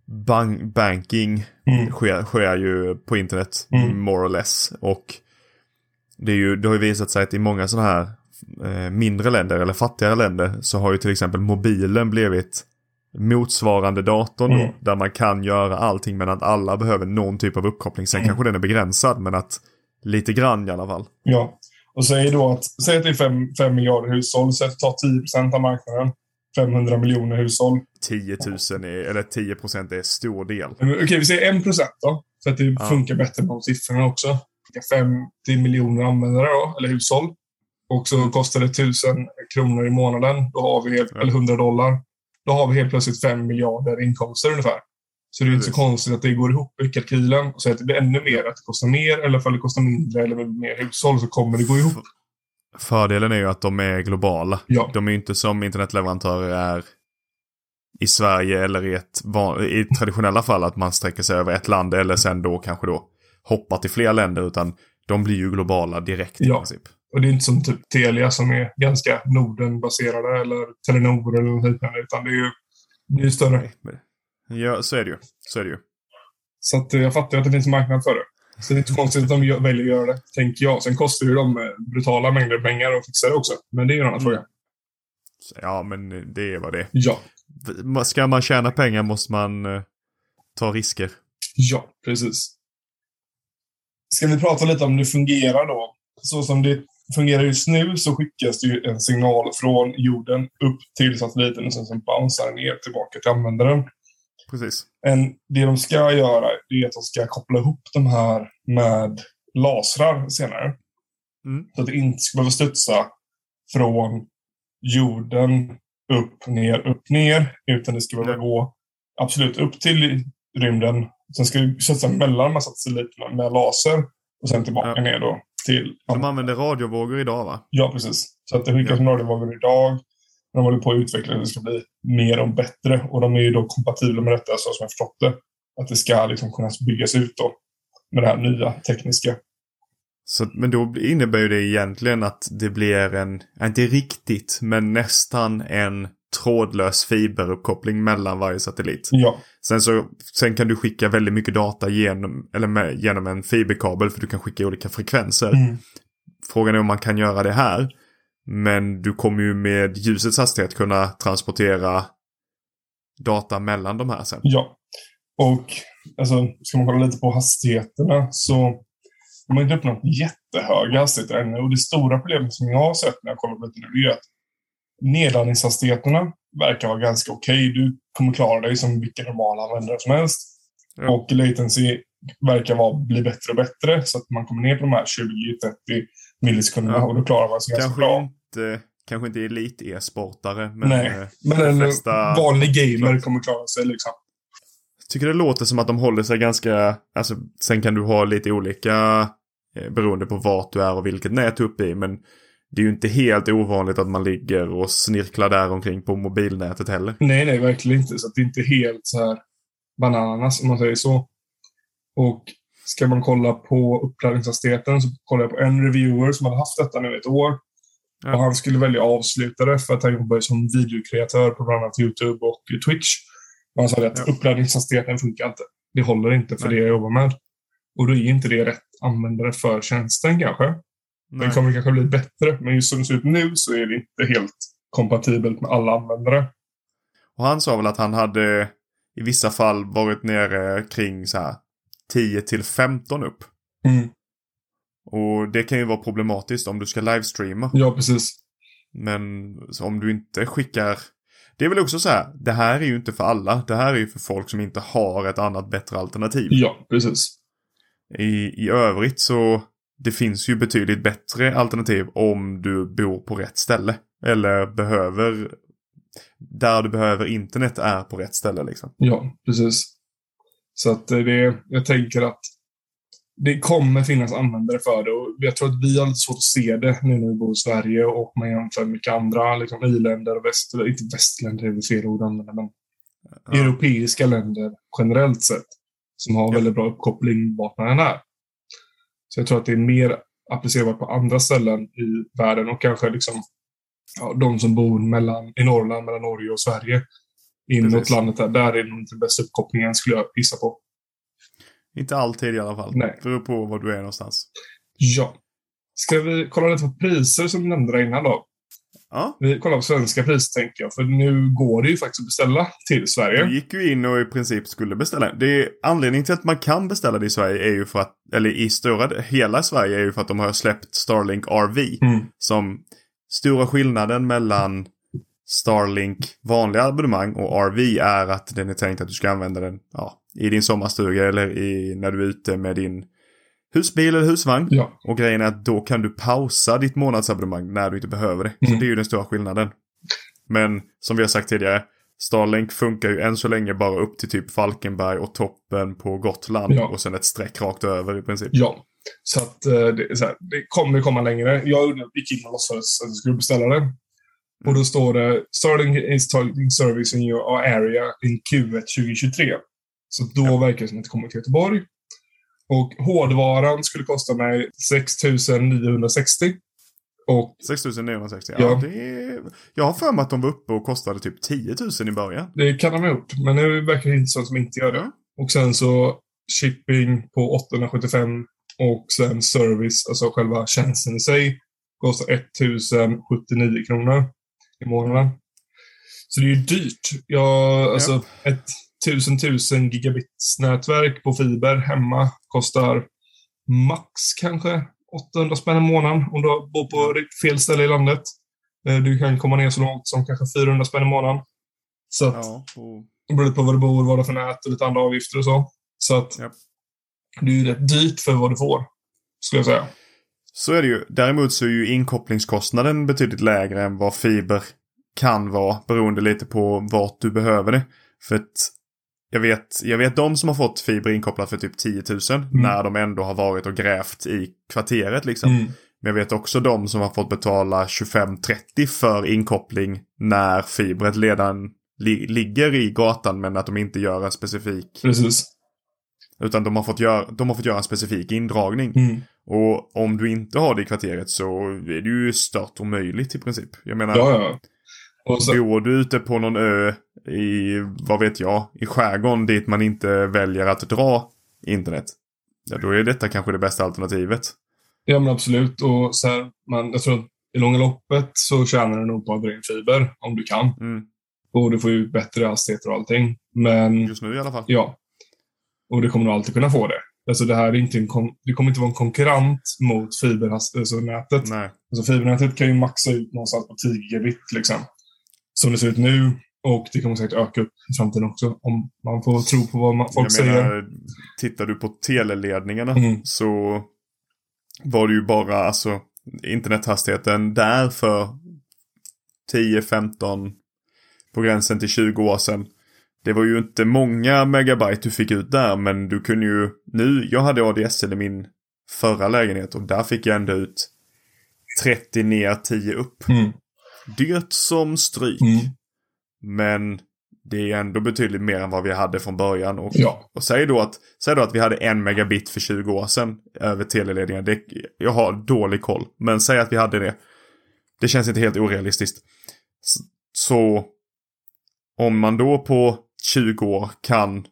banking sker ju på internet more or less, och det har ju visat sig att i många sådana här mindre länder eller fattigare länder så har ju till exempel mobilen blivit motsvarande datorn då, där man kan göra allting, men att alla behöver någon typ av uppkoppling. Sen kanske den är begränsad, men att lite grann i alla fall. Ja, och säg att det är 5 miljarder hushåll, så att det tar 10% av marknaden. 500 miljoner hushåll. 10 000 eller 10% är stor del. Okej, vi säger 1% då. Så att det funkar bättre med de siffrorna också. 50 miljoner användare då, eller hushåll. Och så kostar det 1000 kronor i månaden. Då har vi eller $100. Då har vi helt plötsligt 5 miljarder inkomster ungefär. Så det är inte så konstigt att det går ihop i kalkylen. Och så att det blir ännu mer, att det kostar mer, eller ifall det kostar mindre eller mer hushåll, så kommer det gå ihop. Fördelen är ju att de är globala. Ja. De är ju inte som internetleverantörer är i Sverige eller i traditionella fall, att man sträcker sig över ett land eller sen då kanske då hoppar till fler länder, utan de blir ju globala direkt i princip. Och det är inte som typ Telia som är ganska Norden-baserade eller Telenor eller något liknande, utan det är ju större. Ja, så är det ju. Så att jag fattar att det finns en marknad för det. Så det är inte konstigt att de väljer att göra det, tänker jag. Sen kostar ju de brutala mängder pengar att fixa det också. Men det är ju en annan fråga. Ja, men det är vad det är. Ja. Ska man tjäna pengar måste man ta risker. Ja, precis. Ska vi prata lite om hur det fungerar då? Så som det fungerar just nu så skickas det ju en signal från jorden upp till satelliten och sen bouncear ner tillbaka till användaren. Precis. Det de ska göra är att de ska koppla ihop de här med lasrar senare. Så att det inte ska behöva studsa från jorden upp, ner. Utan det ska behöva gå absolut upp till rymden. Sen ska det studsa mellan de här satelliterna med laser. Och sen tillbaka ner då till... De använder radiovågor idag, va? Ja, precis. Så att det skickas radiovågor idag. De håller på att utveckla att det ska bli mer och bättre. Och de är ju då kompatibla med detta, så som jag förstått det. Att det ska liksom kunna byggas ut då med det här nya tekniska. Så, men då innebär ju det egentligen att det blir inte riktigt, men nästan en trådlös fiberuppkoppling mellan varje satellit. Ja. Sen kan du skicka väldigt mycket data genom en fiberkabel, för du kan skicka olika frekvenser. Frågan är om man kan göra det här. Men du kommer ju med ljusets hastighet kunna transportera data mellan de här sen. Ja, och alltså, ska man kolla lite på hastigheterna så de har inte uppnått jättehöga hastigheter ännu. Och det stora problemet som jag har sett när jag kollar lite nu är att nedladdningshastigheterna verkar vara ganska okej. Du kommer klara dig som vilken normal användare som helst. Ja. Och latency verkar bli bättre och bättre, så att man kommer ner på de här 20-30 millisekunderna och då klarar man sig ganska bra. Kanske inte elit-e-sportare, men, men en vanlig gamer kommer klara sig liksom. Jag tycker det låter som att de håller sig ganska... Alltså, sen kan du ha lite olika beroende på vart du är och vilket nät du är uppe i, men det är ju inte helt ovanligt att man ligger och snirklar där omkring på mobilnätet heller. Nej, verkligen inte. Så att det är inte helt så här bananas, om man säger så. Och ska man kolla på uppladdningshastigheten så kollar jag på en reviewer som hade haft detta nu ett år. Ja. Och han skulle välja avsluta det för att han jobbar som videokreatör på bland annat YouTube och Twitch. Och han sa att uppladdningshastigheten funkar inte. Det håller inte för det jag jobbar med. Och då är inte det rätt användare för tjänsten kanske. Den kommer kanske bli bättre, men just som det ser ut nu så är det inte helt kompatibelt med alla användare. Och han sa väl att han hade i vissa fall varit nere kring så här 10-15 upp. Och det kan ju vara problematiskt om du ska livestreama. Ja, precis. Men om du inte skickar... Det är väl också så här, det här är ju inte för alla. Det här är ju för folk som inte har ett annat bättre alternativ. Ja, precis. I övrigt så... Det finns ju betydligt bättre alternativ om du bor på rätt ställe. Eller där du behöver internet är på rätt ställe liksom. Ja, precis. Så att jag tänker att det kommer finnas användare för det. Och jag tror att vi har lite svårt att se det nu när vi bor i Sverige och man jämför med mycket andra liksom, i-länder och inte västländer, det är väl fel ord att använda, men europeiska länder generellt sett som har väldigt bra uppkoppling vart man än är. Så jag tror att det är mer applicerbart på andra ställen i världen och kanske liksom, de som bor i Norrland mellan Norge och Sverige inåt landet där är nog inte den bästa uppkopplingen skulle jag gissa på. Inte alltid i alla fall. Nej. Beror på var du är någonstans. Ja. Ska vi kolla lite på priser som du nämnde där innan då? Ja. Vi kollar på svenska priser tänker jag. För nu går det ju faktiskt att beställa till Sverige. Du gick ju in och i princip skulle beställa. Anledningen till att man kan beställa det i Sverige är ju för att, eller i hela Sverige är ju för att de har släppt Starlink RV. Som stora skillnaden mellan Starlink vanliga abonnemang och RV är att den är tänkt att du ska använda den i din sommarstuga eller när du är ute med din husbil eller husvagn. Ja. Och grejen är att då kan du pausa ditt månadsabonnemang när du inte behöver det. Så det är ju den stora skillnaden. Men som vi har sagt tidigare, Starlink funkar ju än så länge bara upp till typ Falkenberg och toppen på Gotland. Ja. Och sen ett streck rakt över i princip. Ja, så att det kommer komma längre. Jag gick in och låtsades att jag skulle beställa det. Och då står det Starlink is targeting service in your area in Q1 2023. Så då verkar det som att det kommer till Göteborg. Och hårdvaran skulle kosta mig 6 960. Och 6 960, ja. Jag har för mig att de var uppe och kostade typ 10 000 i början. Det kan de ha gjort, men nu verkar det inte så som inte gör det. Och sen så shipping på 875 och sen service, alltså själva tjänsten i sig, kostar 1079 kronor i månaden. Så det är ju dyrt. Ett 1000 gigabits nätverk på fiber hemma kostar max kanske 800 spänn i månaden om du bor på fel ställe i landet. Du kan komma ner så långt som kanske 400 spänn i månaden. Så att det beror på var du bor, vad du har för nät och lite andra avgifter och så. Så att det är ju rätt dyrt för vad du får, skulle jag säga. Så är det ju. Däremot så är ju inkopplingskostnaden betydligt lägre än vad fiber kan vara, beroende lite på vart du behöver det. För att jag vet de som har fått fiber inkopplat för typ 10 000 när de ändå har varit och grävt i kvarteret liksom. Men jag vet också de som har fått betala 25-30 för inkoppling när fibret redan ligger i gatan men att de inte gör en specifik. Precis. Utan de har fått göra en specifik indragning. Och om du inte har det i kvarteret så är det ju stört omöjligt i princip. Jag menar, bor du ute på någon ö i, vad vet jag, i skärgården dit man inte väljer att dra internet. Ja, då är detta kanske det bästa alternativet. Ja, men absolut. Och så här, jag tror att i långa loppet så tjänar du nog på att dra in fiber om du kan. Och du får ju bättre hastigheter och allting. Men just nu i alla fall. Ja. Och det kommer nog alltid kunna få det. Alltså det här är inte det kommer inte vara en konkurrent mot fibernätet. Nej. Alltså fibernätet kan ju maxa ut någonstans på 10 gigabit liksom. Som det ser ut nu. Och det kommer säkert öka upp i framtiden också. Om man får tro på vad folk säger. Tittar du på teleledningarna så var det ju bara alltså internethastigheten där för 10-15 på gränsen till 20 år sedan. Det var ju inte många megabyte du fick ut där, men du kunde ju jag hade ADSL i min förra lägenhet och där fick jag ändå ut 30 ner, 10 upp. Dyrt som stryk. Men det är ändå betydligt mer än vad vi hade från början. Och säg då att vi hade 1 megabit för 20 år sedan över teleledningar. Jag har dålig koll. Men säg att vi hade det. Det känns inte helt orealistiskt. Så om man då på 20 år kan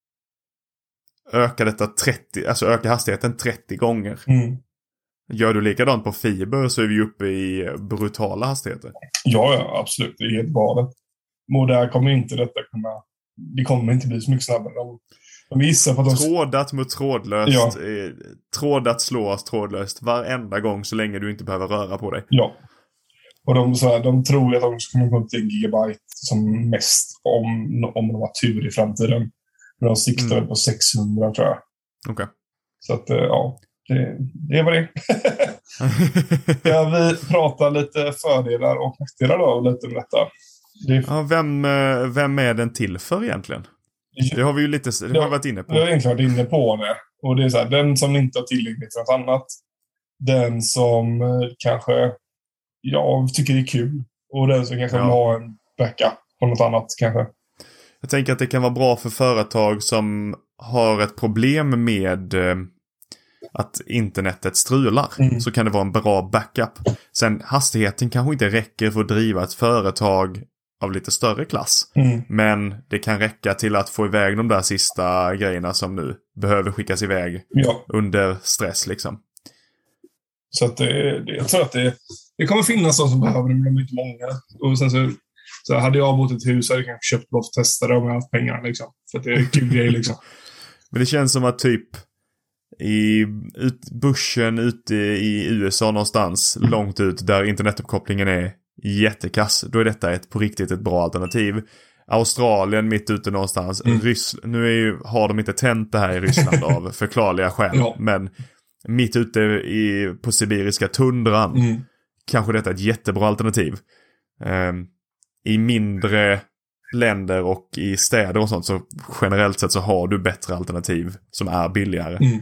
öka detta öka hastigheten 30 gånger. Gör du likadant på fiber så är vi uppe i brutala hastigheter. Ja, absolut. Det är helt galet. Och där kommer inte detta det kommer inte bli så mycket snabbare. De gissar på att trådat mot trådlöst. Trådat slås trådlöst varenda gång så länge du inte behöver röra på dig. Ja. Och de tror att de ska komma upp till 1 gigabyte som mest om de har tur i framtiden. Men de siktar på 600 tror jag. Okej. Så att det var det. Ska vi prata lite fördelar och nackdelar då lite om detta? Ja, vem är den till för egentligen? Det har vi ju har varit inne på. Jag har egentligen varit inne på det. Och det är så här, den som inte har tillgänglighet till något annat. Den som kanske jag tycker är kul. Och den som kanske vill ha en backup på något annat kanske. Jag tänker att det kan vara bra för företag som har ett problem med att internetet strular. Så kan det vara en bra backup. Sen hastigheten kanske inte räcker för att driva ett företag av lite större klass. Men det kan räcka till att få iväg de där sista grejerna som nu behöver skickas iväg under stress liksom. Så att jag tror att det kommer finnas de som behöver det, men de är inte många. Och sen så hade jag bott i ett hus hade jag kanske köpt något för att testa det om jag haft pengar liksom. För att det är en kul grej liksom. Men det känns som att typ i bushen ute i USA någonstans långt ut där internetuppkopplingen är jättekass, då är detta på riktigt ett bra alternativ. Australien mitt ute någonstans. Nu har de inte tänt det här i Ryssland av förklarliga skäl. Men mitt ute på sibiriska tundran kanske detta är ett jättebra alternativ. I mindre länder och i städer och sånt så generellt sett så har du bättre alternativ som är billigare.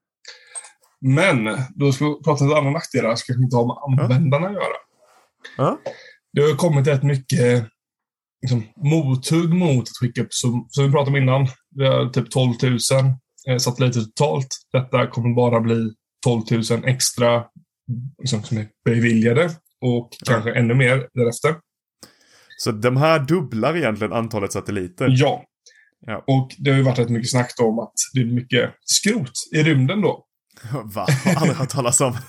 Men då ska vi prata om andra nackdelar, ska vi inte ha med användarna att göra. Det har kommit rätt mycket liksom, mothugg mot att skicka upp, som vi pratade om innan. Det är typ 12 000 satelliter totalt. Detta kommer bara bli 12 000 extra liksom, som är beviljade och kanske ännu mer därefter. Så de här dubblar egentligen antalet satelliter? Ja. Och det har ju varit rätt mycket snack om att det är mycket skrot i rymden då. Va? Aldrig hört talas om.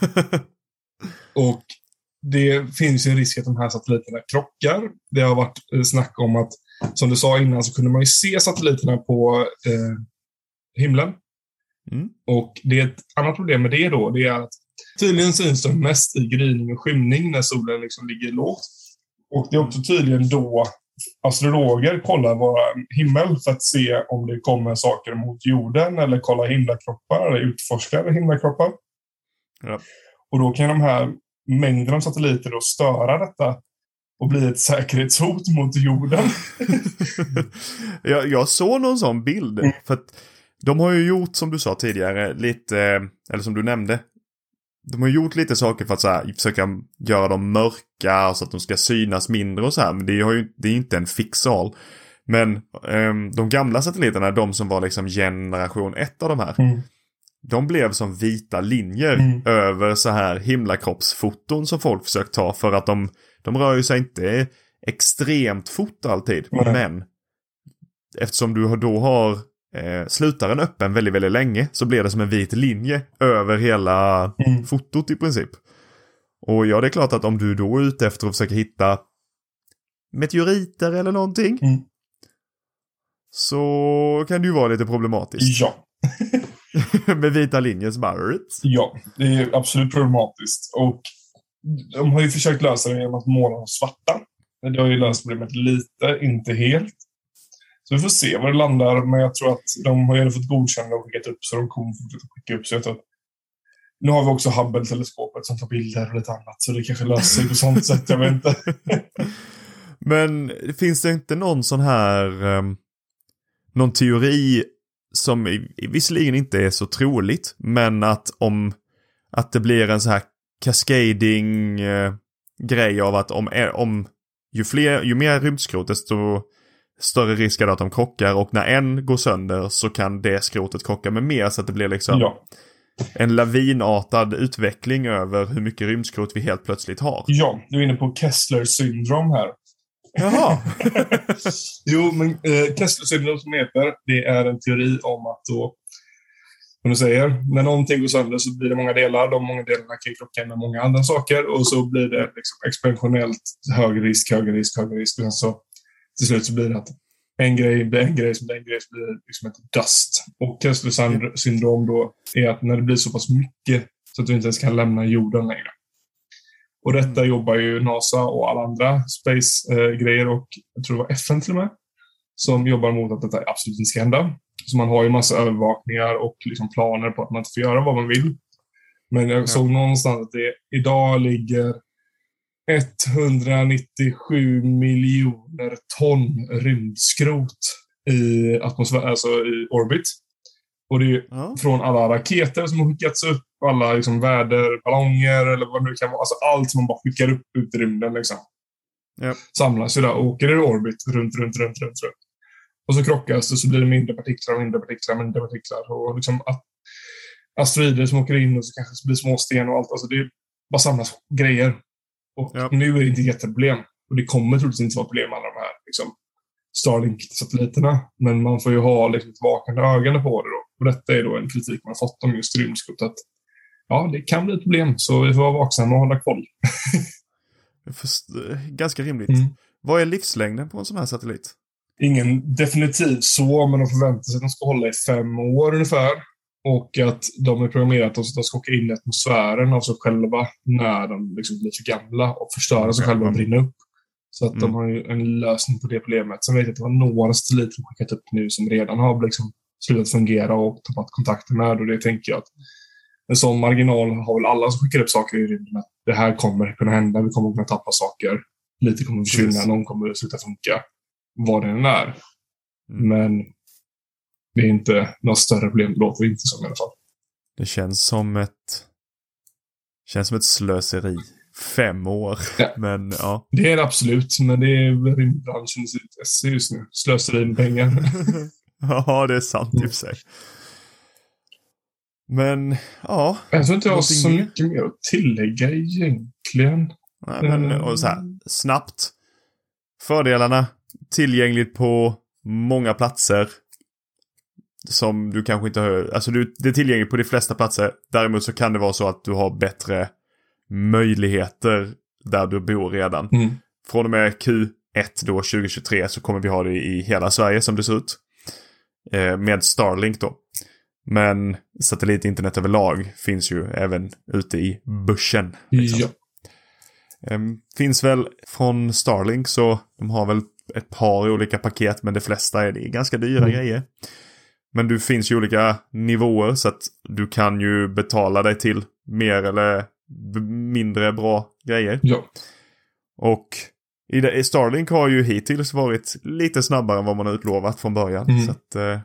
Och det finns ju en risk att de här satelliterna krockar. Det har varit snack om att, som du sa innan, så kunde man ju se satelliterna på himlen. Och det är ett annat problem med det då. Det är att tydligen syns de mest i gryning och skymning när solen liksom ligger lågt. Och det är också tydligen då astrologer kollar vår himmel för att se om det kommer saker mot jorden eller kolla himlakroppar eller utforska himlakroppar. Och då kan de här mängden av satelliter då störa detta och bli ett säkerhetshot mot jorden. Jag såg någon sån bild. För att de har ju gjort, som du sa tidigare, lite, eller som du nämnde, de har gjort lite saker för att så här, försöka göra dem mörka så att de ska synas mindre och så här. Men det är inte en fixal. Men de gamla satelliterna, de som var liksom generation 1 av de här, de blev som vita linjer över så här himlakroppsfoton som folk försökt ta, för att de rör ju sig inte extremt fort alltid. Men eftersom du då har slutaren öppen väldigt, väldigt länge, så blir det som en vit linje över hela fotot i princip. Och ja, det är klart att om du då är ute efter att försöka hitta meteoriter eller någonting, så kan det ju vara lite problematiskt. Ja. Med vita linjer så bara... Ja, det är absolut problematiskt. Och de har ju försökt lösa det genom att måla dem svarta. Men det har ju löst problemet lite, inte helt. Så vi får se var det landar. Men jag tror att de har ju fått godkänna och skickat upp, så de kommer att skicka upp. Så jag tror att nu har vi också Hubble-teleskopet som tar bilder och lite annat. Så det kanske löser sig på sånt sätt, jag vet inte. Men finns det inte någon sån här... någon teori som visserligen inte är så troligt, men att det blir en så här cascading grej av att om ju mer rymdskrot, desto större risk är det att de krockar, och när en går sönder så kan det skrotet krocka med mer, så att det blir liksom en lavinartad utveckling över hur mycket rymdskrot vi helt plötsligt har. Ja, du är inne på Kessler syndrom här. Jaha. Jo, men Kessler syndrom som heter, det är en teori om att då, som du säger, när någonting går sönder så blir det många delar. De många delarna kan krocka med många andra saker, och så blir det liksom exponentiellt hög risk. Och så till slut så blir det att en grej blir en grej, som blir en grej, så blir det liksom ett dust. Och Kessler syndrom då är att när det blir så pass mycket så att du inte ens kan lämna jorden längre. Och detta jobbar ju NASA och alla andra space-grejer, och jag tror det var FN till och med, som jobbar mot att detta absolut inte ska hända. Så man har ju massa övervakningar och liksom planer på att man inte får göra vad man vill. Men jag såg någonstans att det idag ligger 197 miljoner ton rymdskrot i atmosfär, alltså i orbit. Och det är från alla raketer som har skickats upp, alla liksom väderballonger eller vad det nu kan vara. Alltså allt som man bara skickar upp ut i rymden liksom. Yep. Samlas ju där och åker i orbit runt. Och så krockas det, så blir det mindre partiklar. Och liksom asteroider som åker in och så kanske det blir småsten och allt. Alltså det bara samlas grejer. Och nu är det inte ett jätteproblem. Och det kommer troligtvis inte vara problem med alla de här liksom, Starlink-satelliterna. Men man får ju ha liksom, ett vakande ögon på det då. Och detta är då en kritik man har fått om just rymdskott. Att det kan bli ett problem, så vi får vara vaksamma och hålla koll. Ganska rimligt. Vad är livslängden på en sån här satellit? Ingen definitivt så, men de förväntar sig att de ska hålla i 5 år ungefär. Och att de är programmerade att de ska åka in i atmosfären av sig själva när de liksom blir för gamla och förstöra sig själva och brinna upp. Så att de har ju en lösning på det problemet. Sen vet jag att det var några satelliter som skickat upp nu som redan har liksom slutat fungera och tappat kontakten med. Och det tänker jag att en sån marginal har väl alla som skickar upp saker i rymden. Att det här kommer kunna hända, vi kommer kunna tappa saker. Lite kommer försvinna, någon kommer sluta funka. Vad det än är. Men det är inte något större problem, det låter inte som i alla fall. Det känns som ett slöseri. 5 år. Ja. Men ja. Det är det absolut, men det är rymdbranschen i sitt just nu. Slöseri med pengar. Ja, det är sant i och för sig. Men ja. Jag tror inte jag har så mycket mer att tillägga egentligen. Nej, men och så här, snabbt. Fördelarna. Tillgängligt på många platser. Som du kanske inte hör. Alltså det är tillgängligt på de flesta platser. Däremot så kan det vara så att du har bättre möjligheter där du bor redan. Från och med Q1 då 2023 så kommer vi ha det i hela Sverige som det ser ut. Med Starlink då. Men satellitinternet överlag finns ju även ute i börsen. Liksom. Ja. Finns väl från Starlink, så de har väl ett par olika paket, men de flesta är det ganska dyra grejer. Men du finns ju olika nivåer, så att du kan ju betala dig till mer eller mindre bra grejer. Ja. Och Starlink har ju hittills varit lite snabbare än vad man har utlovat från början. Så att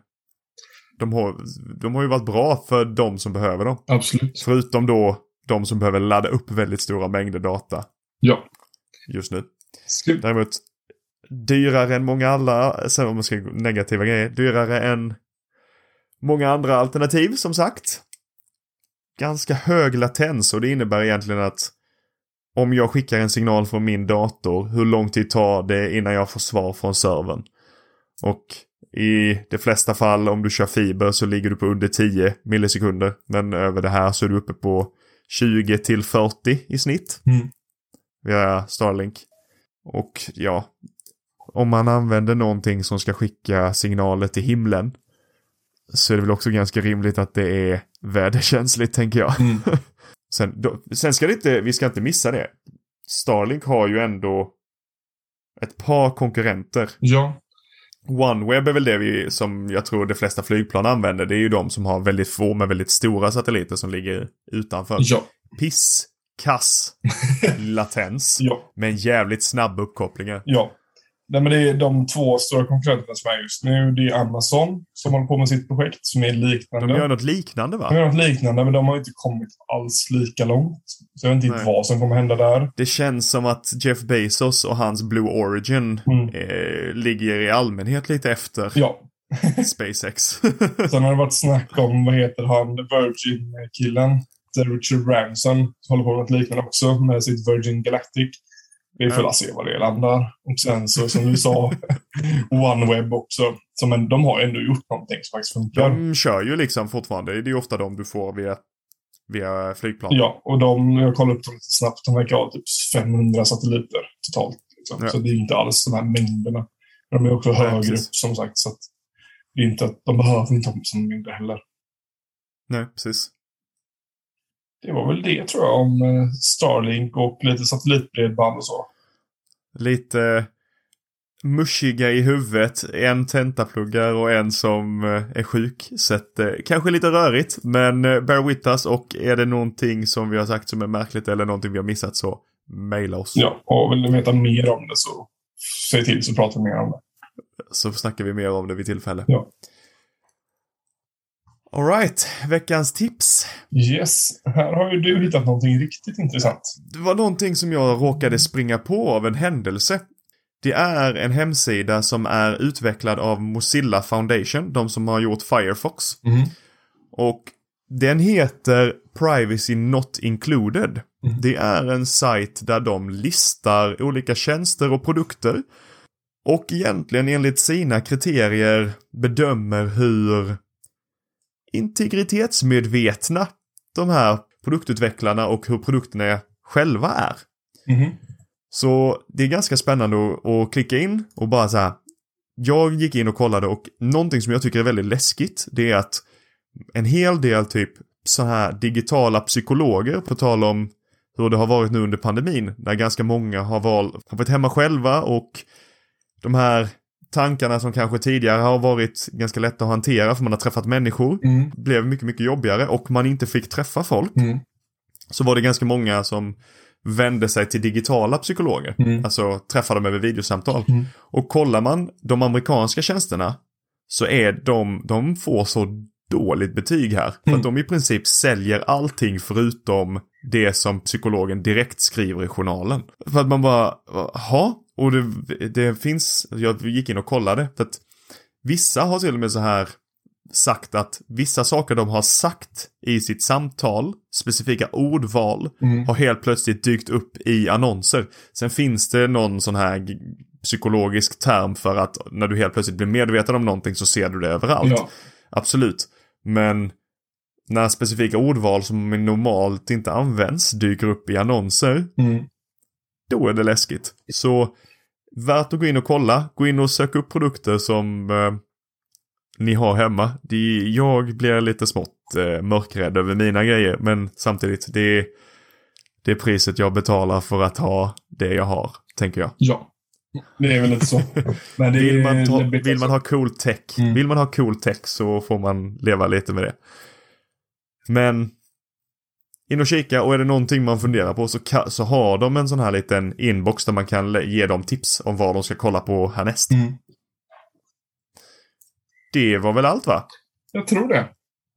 de har ju varit bra för de som behöver dem. Absolut. Förutom då de som behöver ladda upp väldigt stora mängder data. Ja. Just nu. Däremot dyrare än många andra, sen om man ska negativa grejer, dyrare än många andra alternativ som sagt. Ganska hög latens, och det innebär egentligen att om jag skickar en signal från min dator, hur lång tid tar det innan jag får svar från servern? Och i de flesta fall, om du kör fiber, så ligger du på under 10 millisekunder. Men över det här så är du uppe på 20 till 40 i snitt. Via Starlink. Och ja, om man använder någonting som ska skicka signaler till himlen, så är det väl också ganska rimligt att det är väderkänsligt, tänker jag. Sen ska vi ska inte missa det. Starlink har ju ändå ett par konkurrenter. Ja. OneWeb är väl det som jag tror de flesta flygplan använder. Det är ju de som har väldigt få med väldigt stora satelliter som ligger utanför. Ja. Kass latens. Ja. Men jävligt snabba uppkopplingar. Ja. Nej, men det är de 2 stora konkurrenterna som är just nu. Det är Amazon som håller på med sitt projekt som är liknande. De gör något liknande, va? De gör något liknande, men de har inte kommit alls lika långt. Så jag vet inte vad som kommer hända där. Det känns som att Jeff Bezos och hans Blue Origin ligger i allmänhet lite efter SpaceX. Sen har det varit snack om, vad heter han, Virgin-killen, Richard Branson, som håller på med något liknande också med sitt Virgin Galactic. Vi får se vad det landar. Och sen så, som du sa, OneWeb också. Men de har ändå gjort någonting som faktiskt funkar. De kör ju liksom fortfarande. Det är ju ofta de du får via flygplan. Ja, och jag kollade upp dem lite snabbt. De verkar ha typ 500 satelliter totalt. Liksom. Ja. Så det är inte alls de här mängderna. De är också högre upp, som sagt. Så att det är inte att de behöver inte ha som mängder heller. Nej, precis. Det var väl det, tror jag, om Starlink och lite satellitbredband och så. Lite mushiga i huvudet. En tentapluggar och en som är sjuk. Så att, kanske lite rörigt, men bear with us. Och är det någonting som vi har sagt som är märkligt eller någonting vi har missat, så mejla oss. Ja, och vill du veta mer om det, så säg till så pratar vi mer om det. Så snackar vi mer om det vid tillfälle. Ja. All right, veckans tips. Yes, här har ju du hittat någonting riktigt intressant. Det var någonting som jag råkade springa på av en händelse. Det är en hemsida som är utvecklad av Mozilla Foundation, de som har gjort Firefox. Och den heter Privacy Not Included. Det är en sajt där de listar olika tjänster och produkter och egentligen enligt sina kriterier bedömer hur integritetsmedvetna de här produktutvecklarna och hur produkterna själva är. Så det är ganska spännande att klicka in och bara så här. Jag gick in och kollade och någonting som jag tycker är väldigt läskigt, det är att en hel del typ så här digitala psykologer, på tal om hur det har varit nu under pandemin, där ganska många har varit hemma själva och de här tankarna som kanske tidigare har varit ganska lätta att hantera för man har träffat människor blev mycket, mycket jobbigare och man inte fick träffa folk. Så var det ganska många som vände sig till digitala psykologer. Alltså träffade dem över videosamtal. Och kollar man de amerikanska tjänsterna så är de får så dåligt betyg här. För att de i princip säljer allting förutom det som psykologen direkt skriver i journalen. För att man bara, ha. Och det finns, jag gick in och kollade. För att vissa har till och med så här sagt att vissa saker de har sagt i sitt samtal, specifika ordval, har helt plötsligt dykt upp i annonser. Sen finns det någon sån här psykologisk term för att när du helt plötsligt blir medveten om någonting så ser du det överallt. Ja. Absolut. Men när specifika ordval som normalt inte används dyker upp i annonser, då är det läskigt. Så värt att gå in och kolla. Gå in och söka upp produkter som ni har hemma. Jag blir lite smått mörkrädd över mina grejer. Men samtidigt, det är priset jag betalar för att ha det jag har, tänker jag. Ja, det är väl inte så. Men det vill man ha cool tech. Vill man ha cool tech så får man leva lite med det. Men in och kika, och är det någonting man funderar på så har de en sån här liten inbox där man kan ge dem tips om vad de ska kolla på härnäst. Det var väl allt, va? Jag tror det.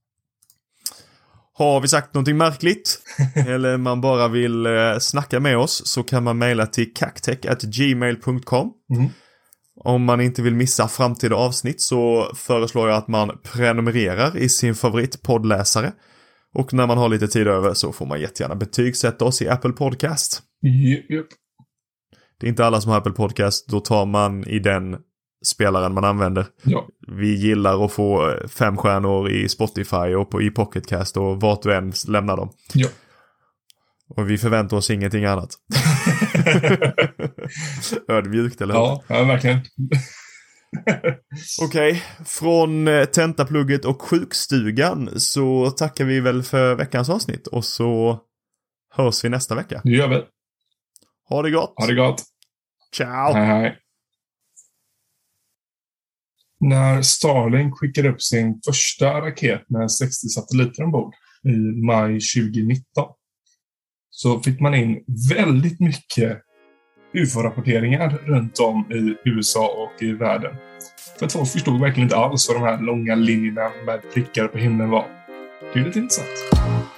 Har vi sagt någonting märkligt eller man bara vill snacka med oss så kan man mejla till kaktech@gmail.com. Om man inte vill missa framtida avsnitt så föreslår jag att man prenumererar i sin favoritpoddläsare. Och när man har lite tid över så får man jättegärna betygsätta oss i Apple Podcast. Yep. Det är inte alla som har Apple Podcast, då tar man i den spelaren man använder. Ja. Vi gillar att få 5 stjärnor i Spotify och i Pocketcast och vart du än lämnar dem. Ja. Och vi förväntar oss ingenting annat. Ödmjukt, eller hur? Ja, verkligen. Okej, från tentaplugget och sjukstugan så tackar vi väl för veckans avsnitt och så hörs vi nästa vecka. Det gör vi. Ha det gott. Ha det gott. Ciao. Hej. När Starlink skickade upp sin första raket med 60 satelliter ombord i maj 2019 så fick man in väldigt mycket UFO-rapporteringar runt om i USA och i världen. För att folk förstod verkligen inte alls vad de här långa linjerna med prickar på himlen var. Det är lite intressant.